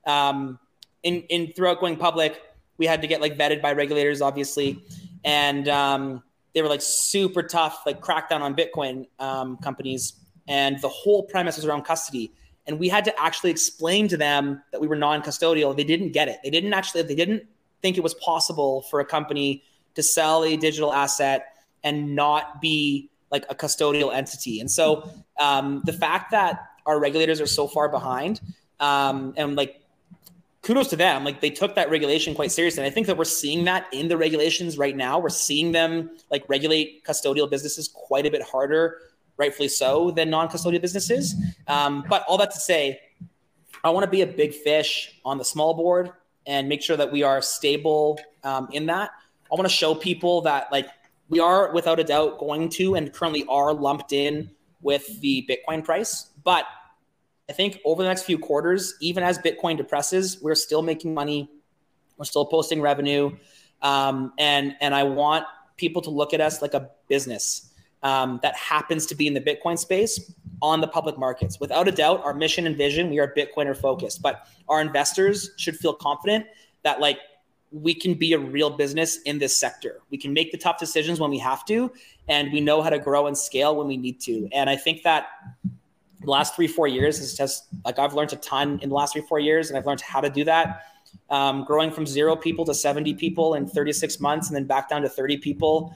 in throughout going public, we had to get vetted by regulators, obviously. And they were super tough, crackdown on Bitcoin companies. And the whole premise was around custody. And we had to actually explain to them that we were non-custodial. They didn't get it. They didn't think it was possible for a company to sell a digital asset and not be a custodial entity. And so the fact that our regulators are so far behind, and kudos to them, they took that regulation quite seriously. And I think that we're seeing that in the regulations right now. We're seeing them regulate custodial businesses quite a bit harder, rightfully so, than non-custodial businesses. But all that to say, I want to be a big fish on the small board and make sure that we are stable in that. I want to show people that we are without a doubt going to, and currently are, lumped in with the Bitcoin price. But I think over the next few quarters, even as Bitcoin depresses, we're still making money. We're still posting revenue. And I want people to look at us like a business that happens to be in the Bitcoin space on the public markets. Without a doubt, our mission and vision, we are Bitcoiner focused, but our investors should feel confident that we can be a real business in this sector. We can make the tough decisions when we have to, and we know how to grow and scale when we need to. And I think that the last 3-4 years is just I've learned a ton in the last 3-4 years, and I've learned how to do that. Growing from 0 people to 70 people in 36 months, and then back down to 30 people.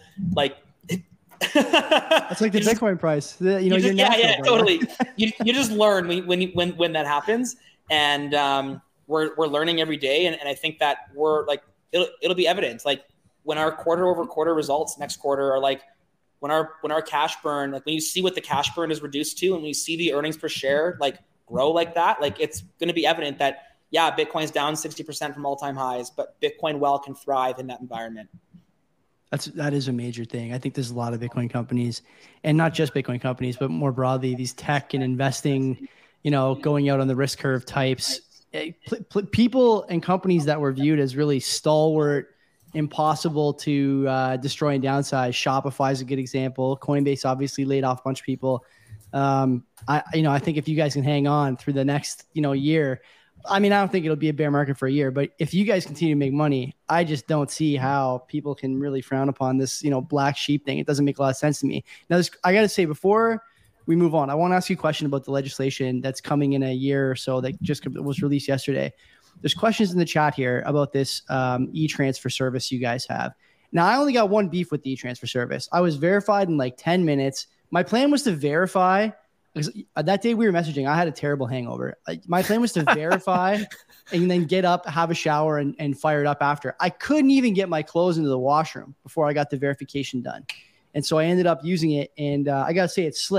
That's like the Bitcoin price. Totally. you just learn when that happens. And, we're learning every day. And I think that we're it'll be evident. When our quarter over quarter results next quarter are when our cash burn, when you see what the cash burn is reduced to, and when you see the earnings per share, grow like that, it's going to be evident that, yeah, Bitcoin's down 60% from all time highs, but Bitcoin well can thrive in that environment. That is a major thing. I think there's a lot of Bitcoin companies, and not just Bitcoin companies, but more broadly, these tech and investing, going out on the risk curve types, people and companies that were viewed as really stalwart, impossible to destroy and downsize. Shopify is a good example. Coinbase obviously laid off a bunch of people. I think if you guys can hang on through the next, year, I don't think it'll be a bear market for a year, but if you guys continue to make money, I just don't see how people can really frown upon this, black sheep thing. It doesn't make a lot of sense to me. Now, I got to say, before we move on, I want to ask you a question about the legislation that's coming in a year or so that just was released yesterday. There's questions in the chat here about this e-transfer service you guys have. Now, I only got one beef with the e-transfer service. I was verified in 10 minutes. My plan was to verify, because that day we were messaging, I had a terrible hangover. My plan was to verify and then get up, have a shower, and fire it up after. I couldn't even get my clothes into the washroom before I got the verification done. And so I ended up using it, and I got to say, it's slick.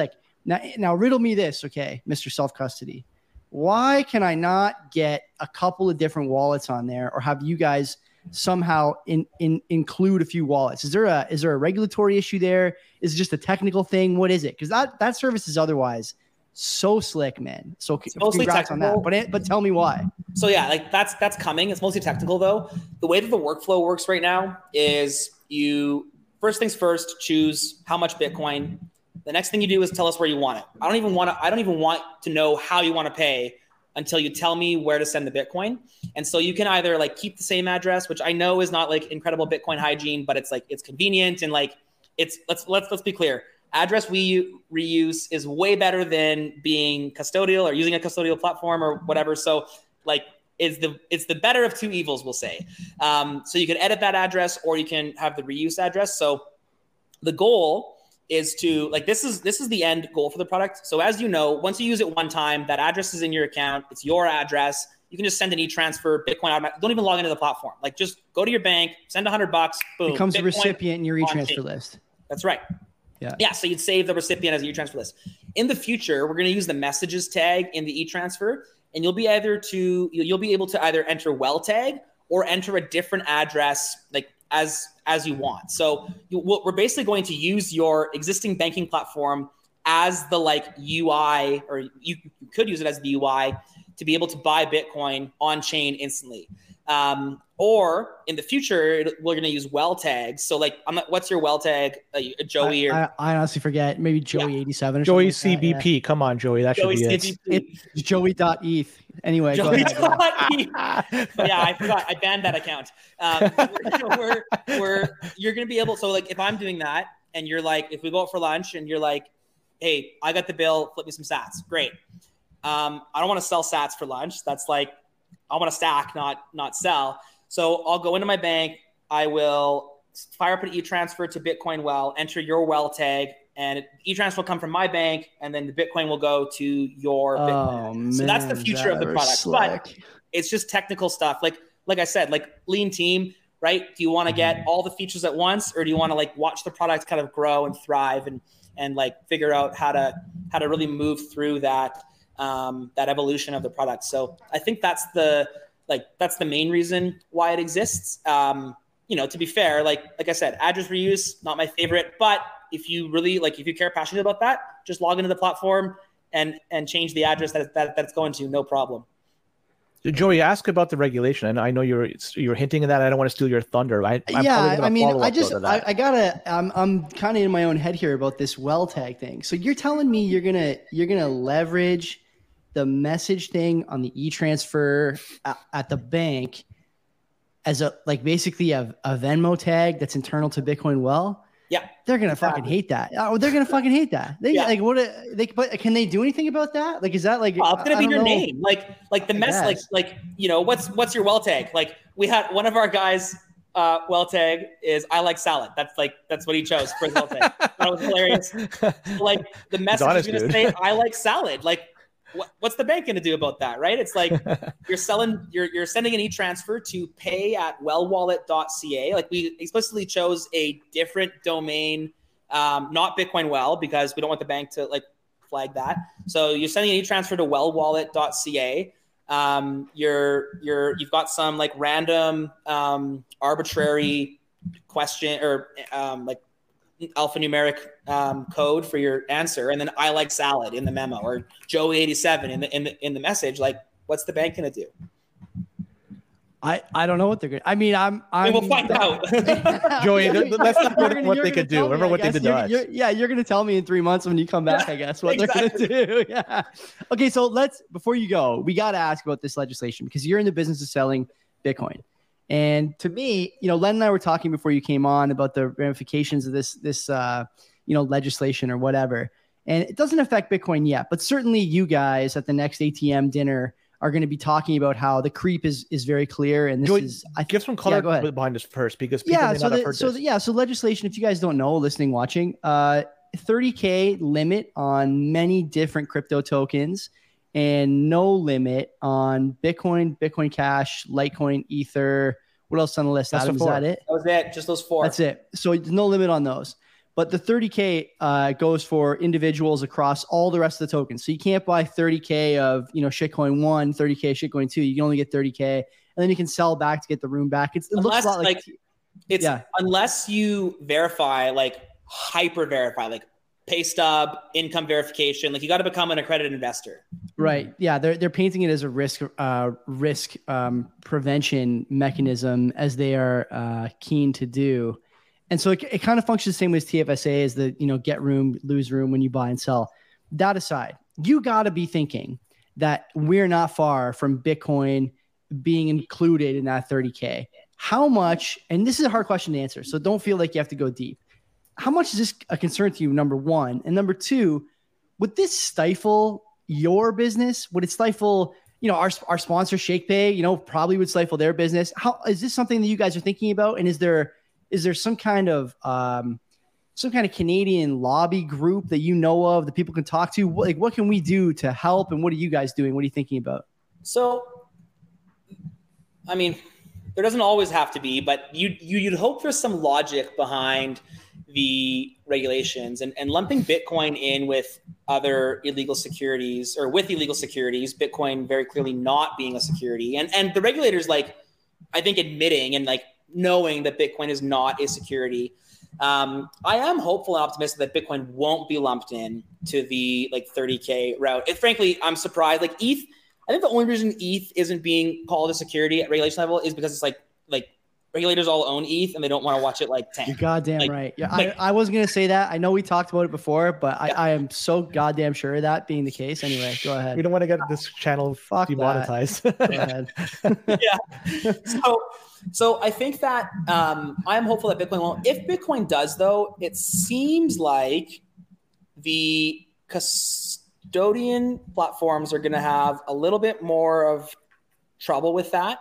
Now riddle me this, okay, Mr. Self-Custody. Why can I not get a couple of different wallets on there, or have you guys somehow include a few wallets? Is there a regulatory issue there? Is it just a technical thing? What is it? Because that service is otherwise so slick, man. So congrats on that. But tell me why. So yeah, like that's coming. It's mostly technical though. The way that the workflow works right now is you first things first, choose how much Bitcoin. The next thing you do is tell us where you want it. I don't even want to know how you want to pay until you tell me where to send the Bitcoin. And so you can either like keep the same address, which I know is not like incredible Bitcoin hygiene, but it's like, it's convenient. And like, let's be clear. Address we reuse is way better than being custodial or using a custodial platform or whatever. So like, it's the better of two evils, we'll say. So you can edit that address or you can have the reuse address. So the goal is to like, this is the end goal for the product. So as you know, once you use it one time, that address is in your account. It's your address. You can just send an e-transfer, Bitcoin. Don't even log into the platform. Like just go to your bank, send $100, boom. Becomes Bitcoin a recipient in your e-transfer list. That's right. Yeah. So you'd save the recipient as an e-transfer list. In the future, we're going to use the messages tag in the e-transfer, and you'll be able to either enter well tag or enter a different address, like as you want. So we're basically going to use your existing banking platform as the like UI, or you could use it as the UI to be able to buy Bitcoin on chain instantly. Or in the future, we're going to use well tags. So like, what's your well tag, Joey? I honestly forget. Maybe Joey 87 or Joey something CBP. like that, Come on, Joey. That should be it. It's Joey.eth. Anyway, Joey. Yeah, I forgot. I banned that account. You're going to be able. So like, if I'm doing that, and you're like, if we go out for lunch, and you're like, hey, I got the bill. Flip me some sats. Great. I don't want to sell sats for lunch. That's like, I want to stack, not sell. So I'll go into my bank. I will fire up an e-transfer to Bitcoin Well, enter your well tag, and e-transfer will come from my bank, and then the Bitcoin will go to your Bitcoin. So that's the future of the product. Slick. But it's just technical stuff. Like I said, like lean team, right? Do you want to get all the features at once, or do you want to like watch the product kind of grow and thrive and like figure out how to really move through that evolution of the product? So I think that's the main reason why it exists. To be fair, like I said, address reuse, not my favorite, but if you really if you care passionately about that, just log into the platform and change the address that's going to, no problem. Joey, ask about the regulation. And I know you're hinting at that. I don't want to steal your thunder. I'm kind of in my own head here about this well tag thing. So you're telling me you're gonna leverage the message thing on the e-transfer at the bank as basically a Venmo tag that's internal to Bitcoin Well? Yeah, they're gonna fucking hate that. Oh, they're gonna fucking hate that. But can they do anything about that? Like, is that like? Well, it's gonna be your name. Like the mess. What's your well tag? Like we had one of our guys. Well tag is I like salad. That's what he chose for his well tag. That was hilarious. Like the message is gonna say I like salad. Like what's the bank going to do about that, right? It's like you're sending an e-transfer to pay@wellwallet.ca. Like we explicitly chose a different domain, not Bitcoin Well, because we don't want the bank to like flag that. So you're sending an e-transfer to wellwallet.ca. You've got some like random arbitrary question or like alphanumeric code for your answer, and then I like salad in the memo, or Joey 87 in the message. Like, what's the bank gonna do? I don't know what they're gonna. I mean, we'll find out. Joey, let's not go to what they could do. Remember what they did to us. You're gonna tell me in 3 months when you come back. I guess what they're gonna do. Yeah. Okay, so before you go, we got to ask about this legislation because you're in the business of selling Bitcoin. And to me, Len and I were talking before you came on about the ramifications of this legislation or whatever. And it doesn't affect Bitcoin yet, but certainly you guys at the next ATM dinner are going to be talking about how the creep is very clear. And give some color behind this first, because people may not have heard this. So legislation, if you guys don't know, listening, watching, 30K limit on many different crypto tokens, and no limit on Bitcoin, Bitcoin Cash, Litecoin, Ether. What else on the list, Adam? Is that it? That was it. Just those four. That's it. So no limit on those. but the 30K goes for individuals across all the rest of the tokens. So you can't buy 30K of, shitcoin 1, 30K shitcoin 2. You can only get 30K, and then you can sell back to get the room back. It looks a lot like unless you verify, like hyper verify, like pay stub, income verification, like you got to become an accredited investor. Right. Yeah. They're painting it as a risk prevention mechanism, as they are keen to do. And so it kind of functions the same way as TFSA, as the, get room, lose room when you buy and sell. That aside, you got to be thinking that we're not far from Bitcoin being included in that 30K. How much, and this is a hard question to answer, so don't feel like you have to go deep. How much is this a concern to you, number one? And number two, would this stifle your business? Would it stifle, our sponsor ShakePay, probably would stifle their business? How is this something that you guys are thinking about? And is there some kind of Canadian lobby group that you know of that people can talk to? Like, what can we do to help? And what are you guys doing? What are you thinking about? So, I mean, there doesn't always have to be, but you'd hope there's some logic behind the regulations, and lumping Bitcoin in with other illegal securities, or with illegal securities, Bitcoin very clearly not being a security. And the regulators, like, I think admitting and like knowing that Bitcoin is not a security. I am hopeful and optimistic that Bitcoin won't be lumped in to the 30K route. Frankly, I'm surprised. Like ETH, I think the only reason ETH isn't being called a security at regulation level is because it's like regulators all own ETH and they don't want to watch it tank. You're goddamn right. Yeah, I was going to say that. I know we talked about it before, but yeah. I am so goddamn sure of that being the case. Anyway, go ahead. We don't want to get this channel demonetized. Go ahead. Yeah. So I think that I'm hopeful that Bitcoin won't. If Bitcoin does, though, it seems like the custodian platforms are going to have a little bit more of trouble with that.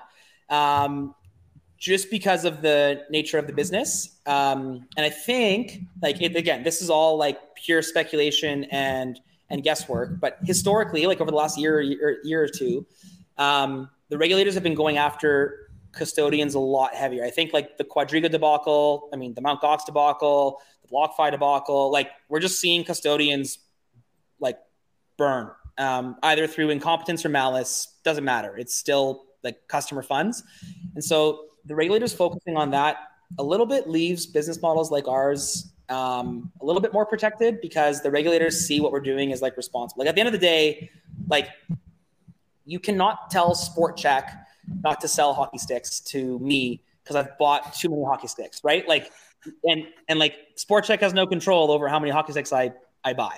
Just because of the nature of the business. And I think again, this is all pure speculation and guesswork, but historically, over the last year or two, the regulators have been going after custodians a lot heavier. I think the Quadriga debacle, the Mt. Gox debacle, the BlockFi debacle, we're just seeing custodians burn, either through incompetence or malice, doesn't matter. It's still customer funds. And so the regulators focusing on that a little bit leaves business models like ours a little bit more protected, because the regulators see what we're doing as responsible. At the end of the day, you cannot tell Sport Chek not to sell hockey sticks to me because I've bought too many hockey sticks, right? And Sport Chek has no control over how many hockey sticks I buy.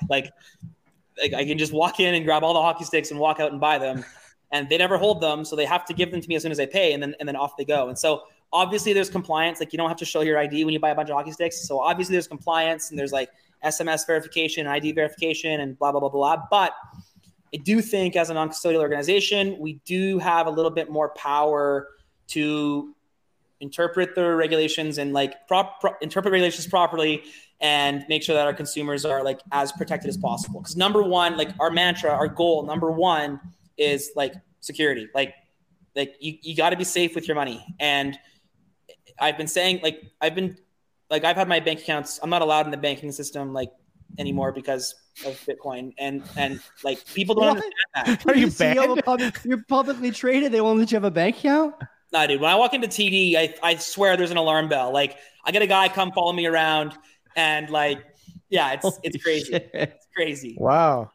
I can just walk in and grab all the hockey sticks and walk out and buy them. And they never hold them, so they have to give them to me as soon as I pay, and then off they go. And so obviously there's compliance. You don't have to show your ID when you buy a bunch of hockey sticks. So obviously there's compliance, and there's SMS verification, ID verification, and blah, blah, blah, blah. But I do think as a non-custodial organization, we do have a little bit more power to interpret the regulations and interpret regulations properly and make sure that our consumers are as protected as possible. Because number one, our mantra, our goal, number one, is security. You got to be safe with your money. And I've been saying, I've had my bank accounts. I'm not allowed in the banking system anymore because of Bitcoin. And people don't understand that. Are you banned? You're publicly traded. They won't let you have a bank account? Nah, dude. When I walk into TD, I swear there's an alarm bell. I get a guy come follow me around, and yeah, it's crazy. Shit. It's crazy. Wow.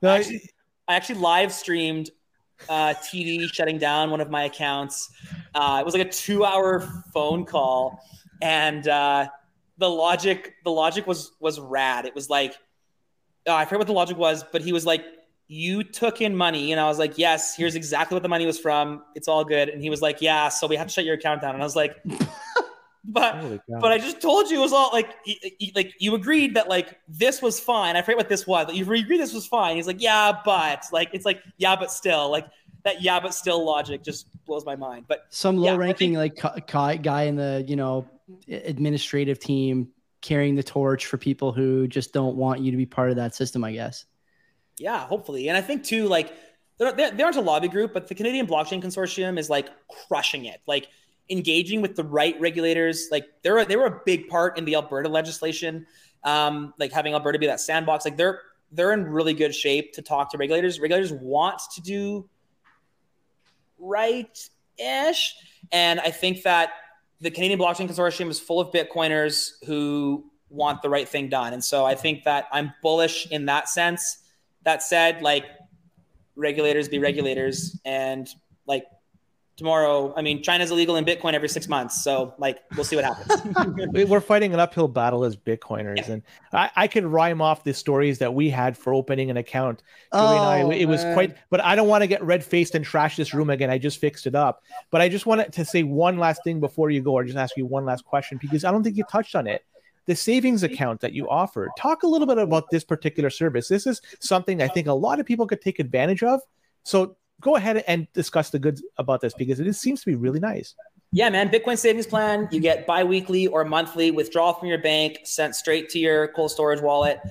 I actually live streamed TD shutting down one of my accounts. It was a 2-hour phone call, and the logic was rad. It was I forget what the logic was, but he was you took in money, and I was yes, here's exactly what the money was from. It's all good. And he was yeah, so we have to shut your account down. And I was but I just told you it was all you agreed that this was fine. I forget what this was. You agreed this was fine. He's yeah, but it's yeah, but still that yeah, but still logic just blows my mind. But some low-ranking guy in the administrative team carrying the torch for people who just don't want you to be part of that system, I guess. Yeah, hopefully. And I think too, they aren't a lobby group, but the Canadian Blockchain Consortium is crushing it. Engaging with the right regulators. They were a big part in the Alberta legislation like having Alberta be that sandbox, like they're in really good shape to talk to regulators. Regulators want to do right-ish. And I think that the Canadian Blockchain Consortium is full of Bitcoiners who want the right thing done. And so I think that I'm bullish in that sense. That said, like, regulators be regulators. And like tomorrow, I mean, China's illegal in Bitcoin every 6 months. So like, we'll see what happens. We're fighting an uphill battle as Bitcoiners. Yeah. And I could rhyme off the stories that we had for opening an account. It was quite, but I don't want to get red-faced and trash this room again. I just fixed it up. But I just wanted to say one last thing before you go, or just ask you one last question, because I don't think you touched on it. The savings account that you offer. Talk a little bit about this particular service. This is something I think a lot of people could take advantage of. So go ahead and discuss the goods about this, because it seems to be really nice. Yeah, man. Bitcoin savings plan. You get bi-weekly or monthly withdrawal from your bank sent straight to your cold storage wallet.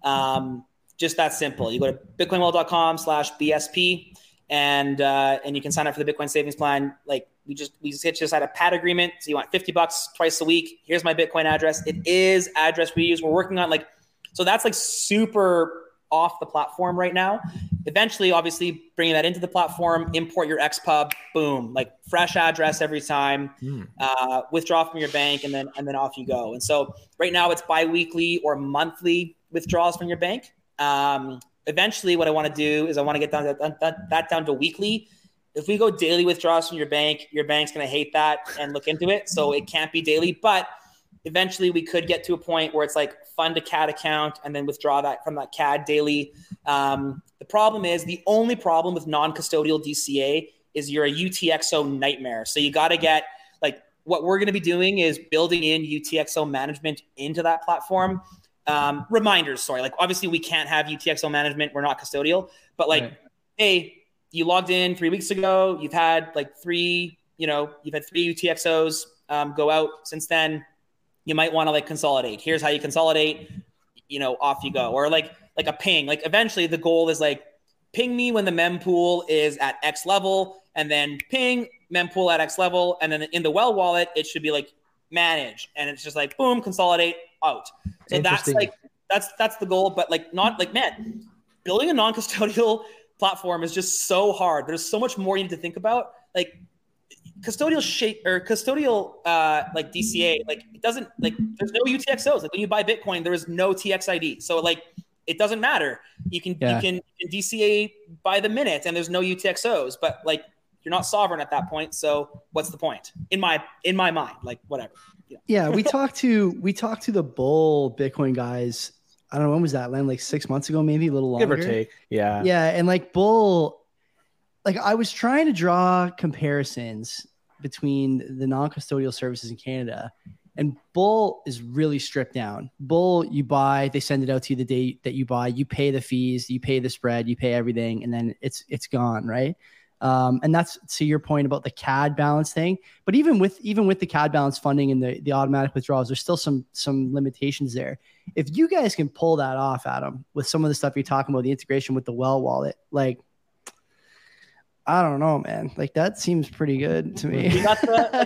Just that simple. You go to bitcoinwell.com/BSP and you can sign up for the Bitcoin savings plan. Like we just hit you aside a pad agreement. So you want $50 twice a week. Here's my Bitcoin address. It is address reuse. We're working on so that's like super off the platform right now. Eventually, obviously, bringing that into the platform, import your XPub, boom, like fresh address every time, withdraw from your bank, and then off you go. And so right now it's bi-weekly or monthly withdrawals from your bank. Eventually, what I want to do is I want to get that down to weekly. If we go daily withdrawals from your bank's going to hate that and look into it. So it can't be daily, but eventually we could get to a point where it's like fund a CAD account and then withdraw that from that CAD daily. The problem is, the only problem with non-custodial DCA is you're a UTXO nightmare. So you got to get, like, what we're going to be doing is building in UTXO management into that platform. Reminders, sorry. Like, obviously we can't have UTXO management. We're not custodial, but like, hey, you logged in 3 weeks ago. You've had like three UTXOs go out since then. You might want to like consolidate. Here's how you consolidate, off you go. Or like a ping, like eventually the goal is like ping me when the mempool is at X level, and then ping mempool at X level. And then in the Well wallet, it should be like manage. And it's just like, boom, consolidate out. So that's like, that's the goal, but like not like, man, building a non-custodial platform is just so hard. There's so much more you need to think about. Like, custodial like DCA, like it doesn't, like there's no UTXOs. Like when you buy Bitcoin, there is no TXID. So like it doesn't matter. You can DCA by the minute and there's no UTXOs, but like you're not sovereign at that point. So what's the point in my mind? Like whatever. Yeah, we talked to the Bull Bitcoin guys. I don't know, when was that, Len? Like 6 months ago, maybe a little longer. Give or take. Yeah. Yeah, and like Bull, like I was trying to draw comparisons between the non-custodial services in Canada, and Bull is really stripped down. Bull, you buy, they send it out to you the day that you buy, you pay the fees, you pay the spread, you pay everything, and then it's gone, right? And that's to your point about the CAD balance thing. But even with the CAD balance funding and the automatic withdrawals, there's still some limitations there. If you guys can pull that off, Adam, with some of the stuff you're talking about, the integration with the Well wallet, like, I don't know, man. Like that seems pretty good to me. I've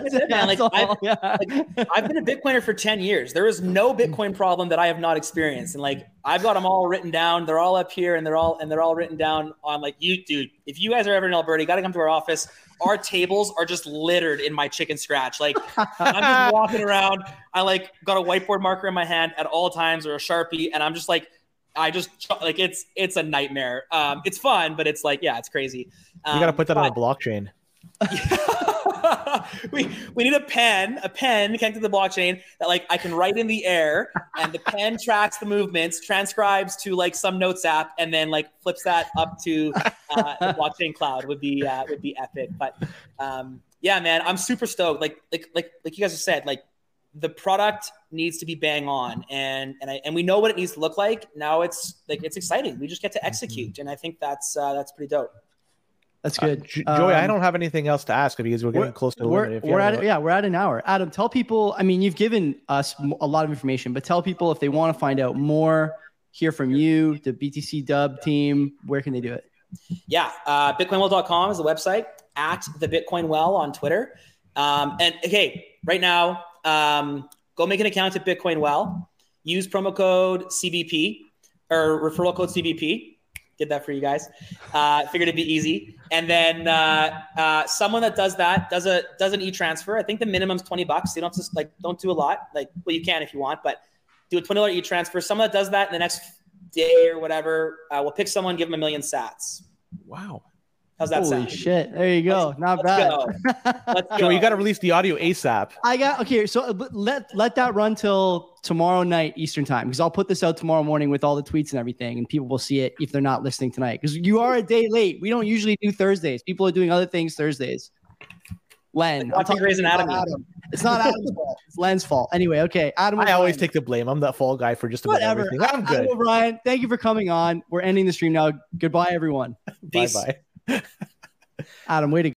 been a Bitcoiner for 10 years. There is no Bitcoin problem that I have not experienced. And like, I've got them all written down. They're all up here and they're all written down on like dude, if you guys are ever in Alberta, you got to come to our office. Our tables are just littered in my chicken scratch. Like I'm just walking around. I like got a whiteboard marker in my hand at all times or a Sharpie. And I'm just like, it's a nightmare. It's fun, but it's like, yeah, it's crazy. You got to put that on a blockchain. we need a pen connected to the blockchain that like I can write in the air, and the pen tracks the movements, transcribes to like some notes app, and then like flips that up to the blockchain cloud. Would be epic. But yeah, man, I'm super stoked. Like you guys have said, like the product needs to be bang on, and we know what it needs to look like. Now it's like it's exciting. We just get to execute, and I think that's pretty dope. That's good. Joey, I don't have anything else to ask because we're getting close to the limit. We're at an hour. Adam, tell people, I mean, you've given us a lot of information, but tell people if they want to find out more, hear from you, the BTC Dub team, where can they do it? Yeah. Bitcoinwell.com is the website, at the Bitcoin Well on Twitter. And okay, right now, go make an account at Bitcoin Well. use promo code CBP or referral code CBP. Did that for you guys. Figured it'd be easy. And then someone that does that does an e-transfer. I think the minimum's $20. You don't have to don't do a lot. Well, you can if you want, but do a $20 e-transfer. Someone that does that in the next day or whatever, we'll pick someone, give them 1 million sats. Wow. How's that Holy sound? shit. There you go. Not bad. Let's go. Joe, you got to release the audio ASAP. Okay. So let that run till tomorrow night Eastern time, because I'll put this out tomorrow morning with all the tweets and everything, and people will see it if they're not listening tonight, because you are a day late. We don't usually do Thursdays. People are doing other things Thursdays. Len, I'm talking Grey's Anatomy. It's not Adam's fault. It's Len's fault. Anyway, okay. Adam, I always take the blame. I'm that fall guy for just about everything. I'm good. Adam O'Brien, thank you for coming on. We're ending the stream now. Goodbye, everyone. Peace. Bye-bye. Adam, way to